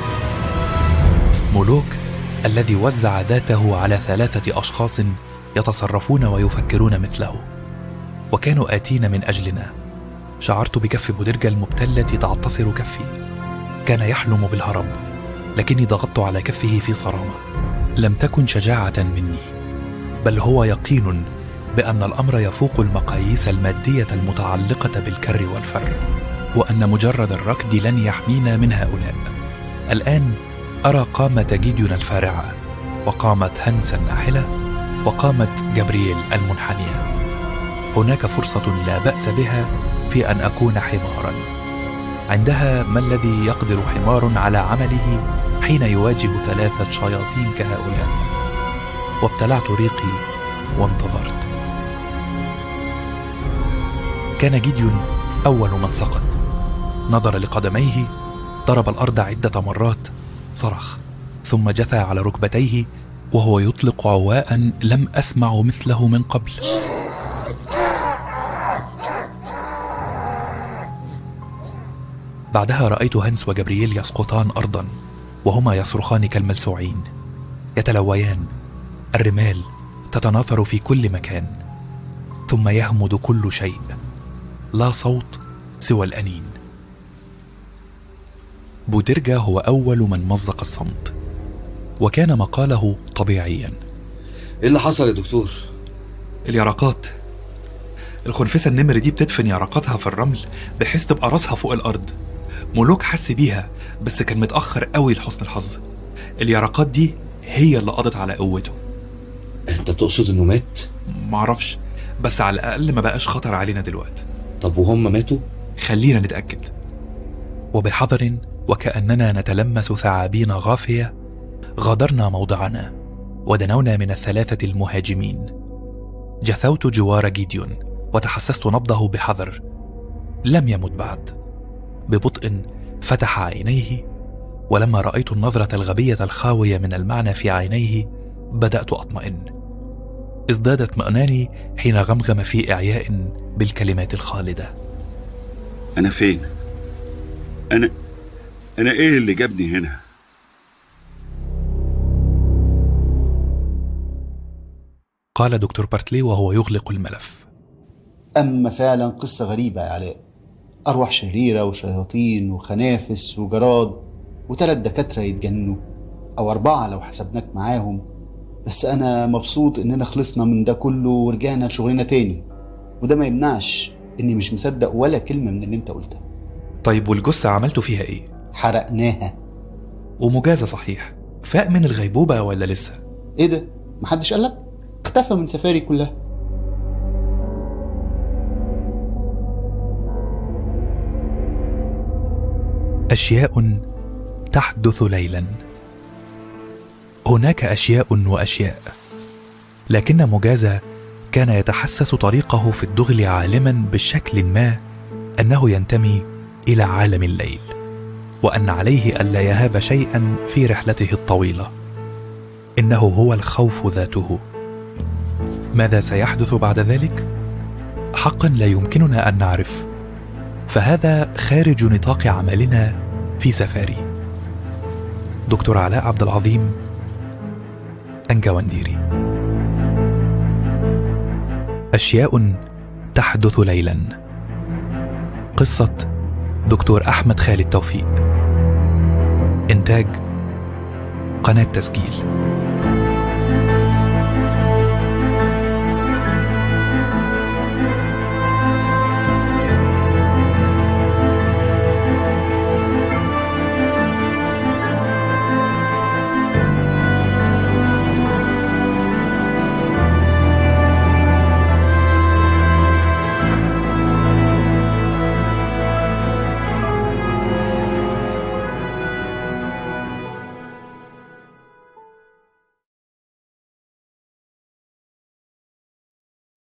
مولوك الذي وزع ذاته على ثلاثة أشخاص يتصرفون ويفكرون مثله، وكانوا آتين من أجلنا. شعرت بكف بودرجة المبتلة تعتصر كفي. كان يحلم بالهرب، لكني ضغطت على كفه في صرامة. لم تكن شجاعة مني، بل هو يقين بأن الأمر يفوق المقاييس المادية المتعلقة بالكر والفر، وأن مجرد الركض لن يحمينا من هؤلاء. الآن أرى قامة جيديون الفارعة، وقامة هانس الناحلة، وقامة جابرييل المنحنية. هناك فرصة لا بأس بها في أن أكون حمارا. عندها ما الذي يقدر حمار على عمله حين يواجه ثلاثة شياطين كهؤلاء؟ وابتلعت ريقي وانتظرت. كان جيديون أول من سقط. نظر لقدميه، ضرب الأرض عدة مرات، صرخ، ثم جثى على ركبتيه وهو يطلق عواء لم أسمع مثله من قبل. بعدها رأيت هانس وجابرييل يسقطان أرضا وهما يصرخان كالملسوعين، يتلويان. الرمال تتناثر في كل مكان، ثم يهمد كل شيء، لا صوت سوى الأنين. بودرجة هو أول من مزق الصمت، وكان مقاله طبيعيا. ايه اللي حصل يا دكتور؟ اليرقات. الخنفسة النمر دي بتدفن يرقاتها في الرمل بحيث تبقى راسها فوق الأرض. مولوك حس بيها بس كان متأخر قوي لحسن الحظ. اليرقات دي هي اللي قضت على قوته. انت تقصد انه مات؟ معرفش، بس على الأقل ما بقاش خطر علينا دلوقتي. طب وهم ماتوا؟ خلينا نتأكد. وبحذر وكأننا نتلمس ثعابين غافية غادرنا موضعنا ودنونا من الثلاثة المهاجمين. جثوت جوار جيديون وتحسست نبضه بحذر. لم يمت بعد. ببطء فتح عينيه، ولما رأيت النظرة الغبية الخاوية من المعنى في عينيه بدأت أطمئن. ازداد اطمئناني حين غمغم في إعياء بالكلمات الخالدة: أنا فين؟ أنا أنا إيه اللي جابني هنا؟ قال دكتور بارتلي وهو يغلق الملف: أما فعلا قصة غريبة يا علاء، أرواح شريرة وشياطين وخنافس وجراد وثلاث دكاترة يتجنوا، أو أربعة لو حسبناك معاهم. بس أنا مبسوط إننا خلصنا من ده كله ورجعنا لشغلنا تاني، وده ما يمنعش إني مش مصدق ولا كلمة من اللي أنت قلتها. طيب والجثة عملتوا فيها إيه؟ حرقناها. ومجازة صحيح، فاق من الغيبوبة ولا لسه؟ إيه ده؟ محدش قالك؟ اختفى من سفاري كلها. أشياء تحدث ليلا. هناك أشياء وأشياء، لكن مجازة كان يتحسس طريقه في الدغل عالما بالشكل ما أنه ينتمي إلى عالم الليل، وأن عليه ألا يهاب شيئا في رحلته الطويلة. إنه هو الخوف ذاته. ماذا سيحدث بعد ذلك؟ حقا لا يمكننا أن نعرف، فهذا خارج نطاق عملنا في سفاري. دكتور علاء عبد العظيم، أنجوانديري. أشياء تحدث ليلا. قصة دكتور أحمد خالد توفيق. إنتاج قناة تسجيل.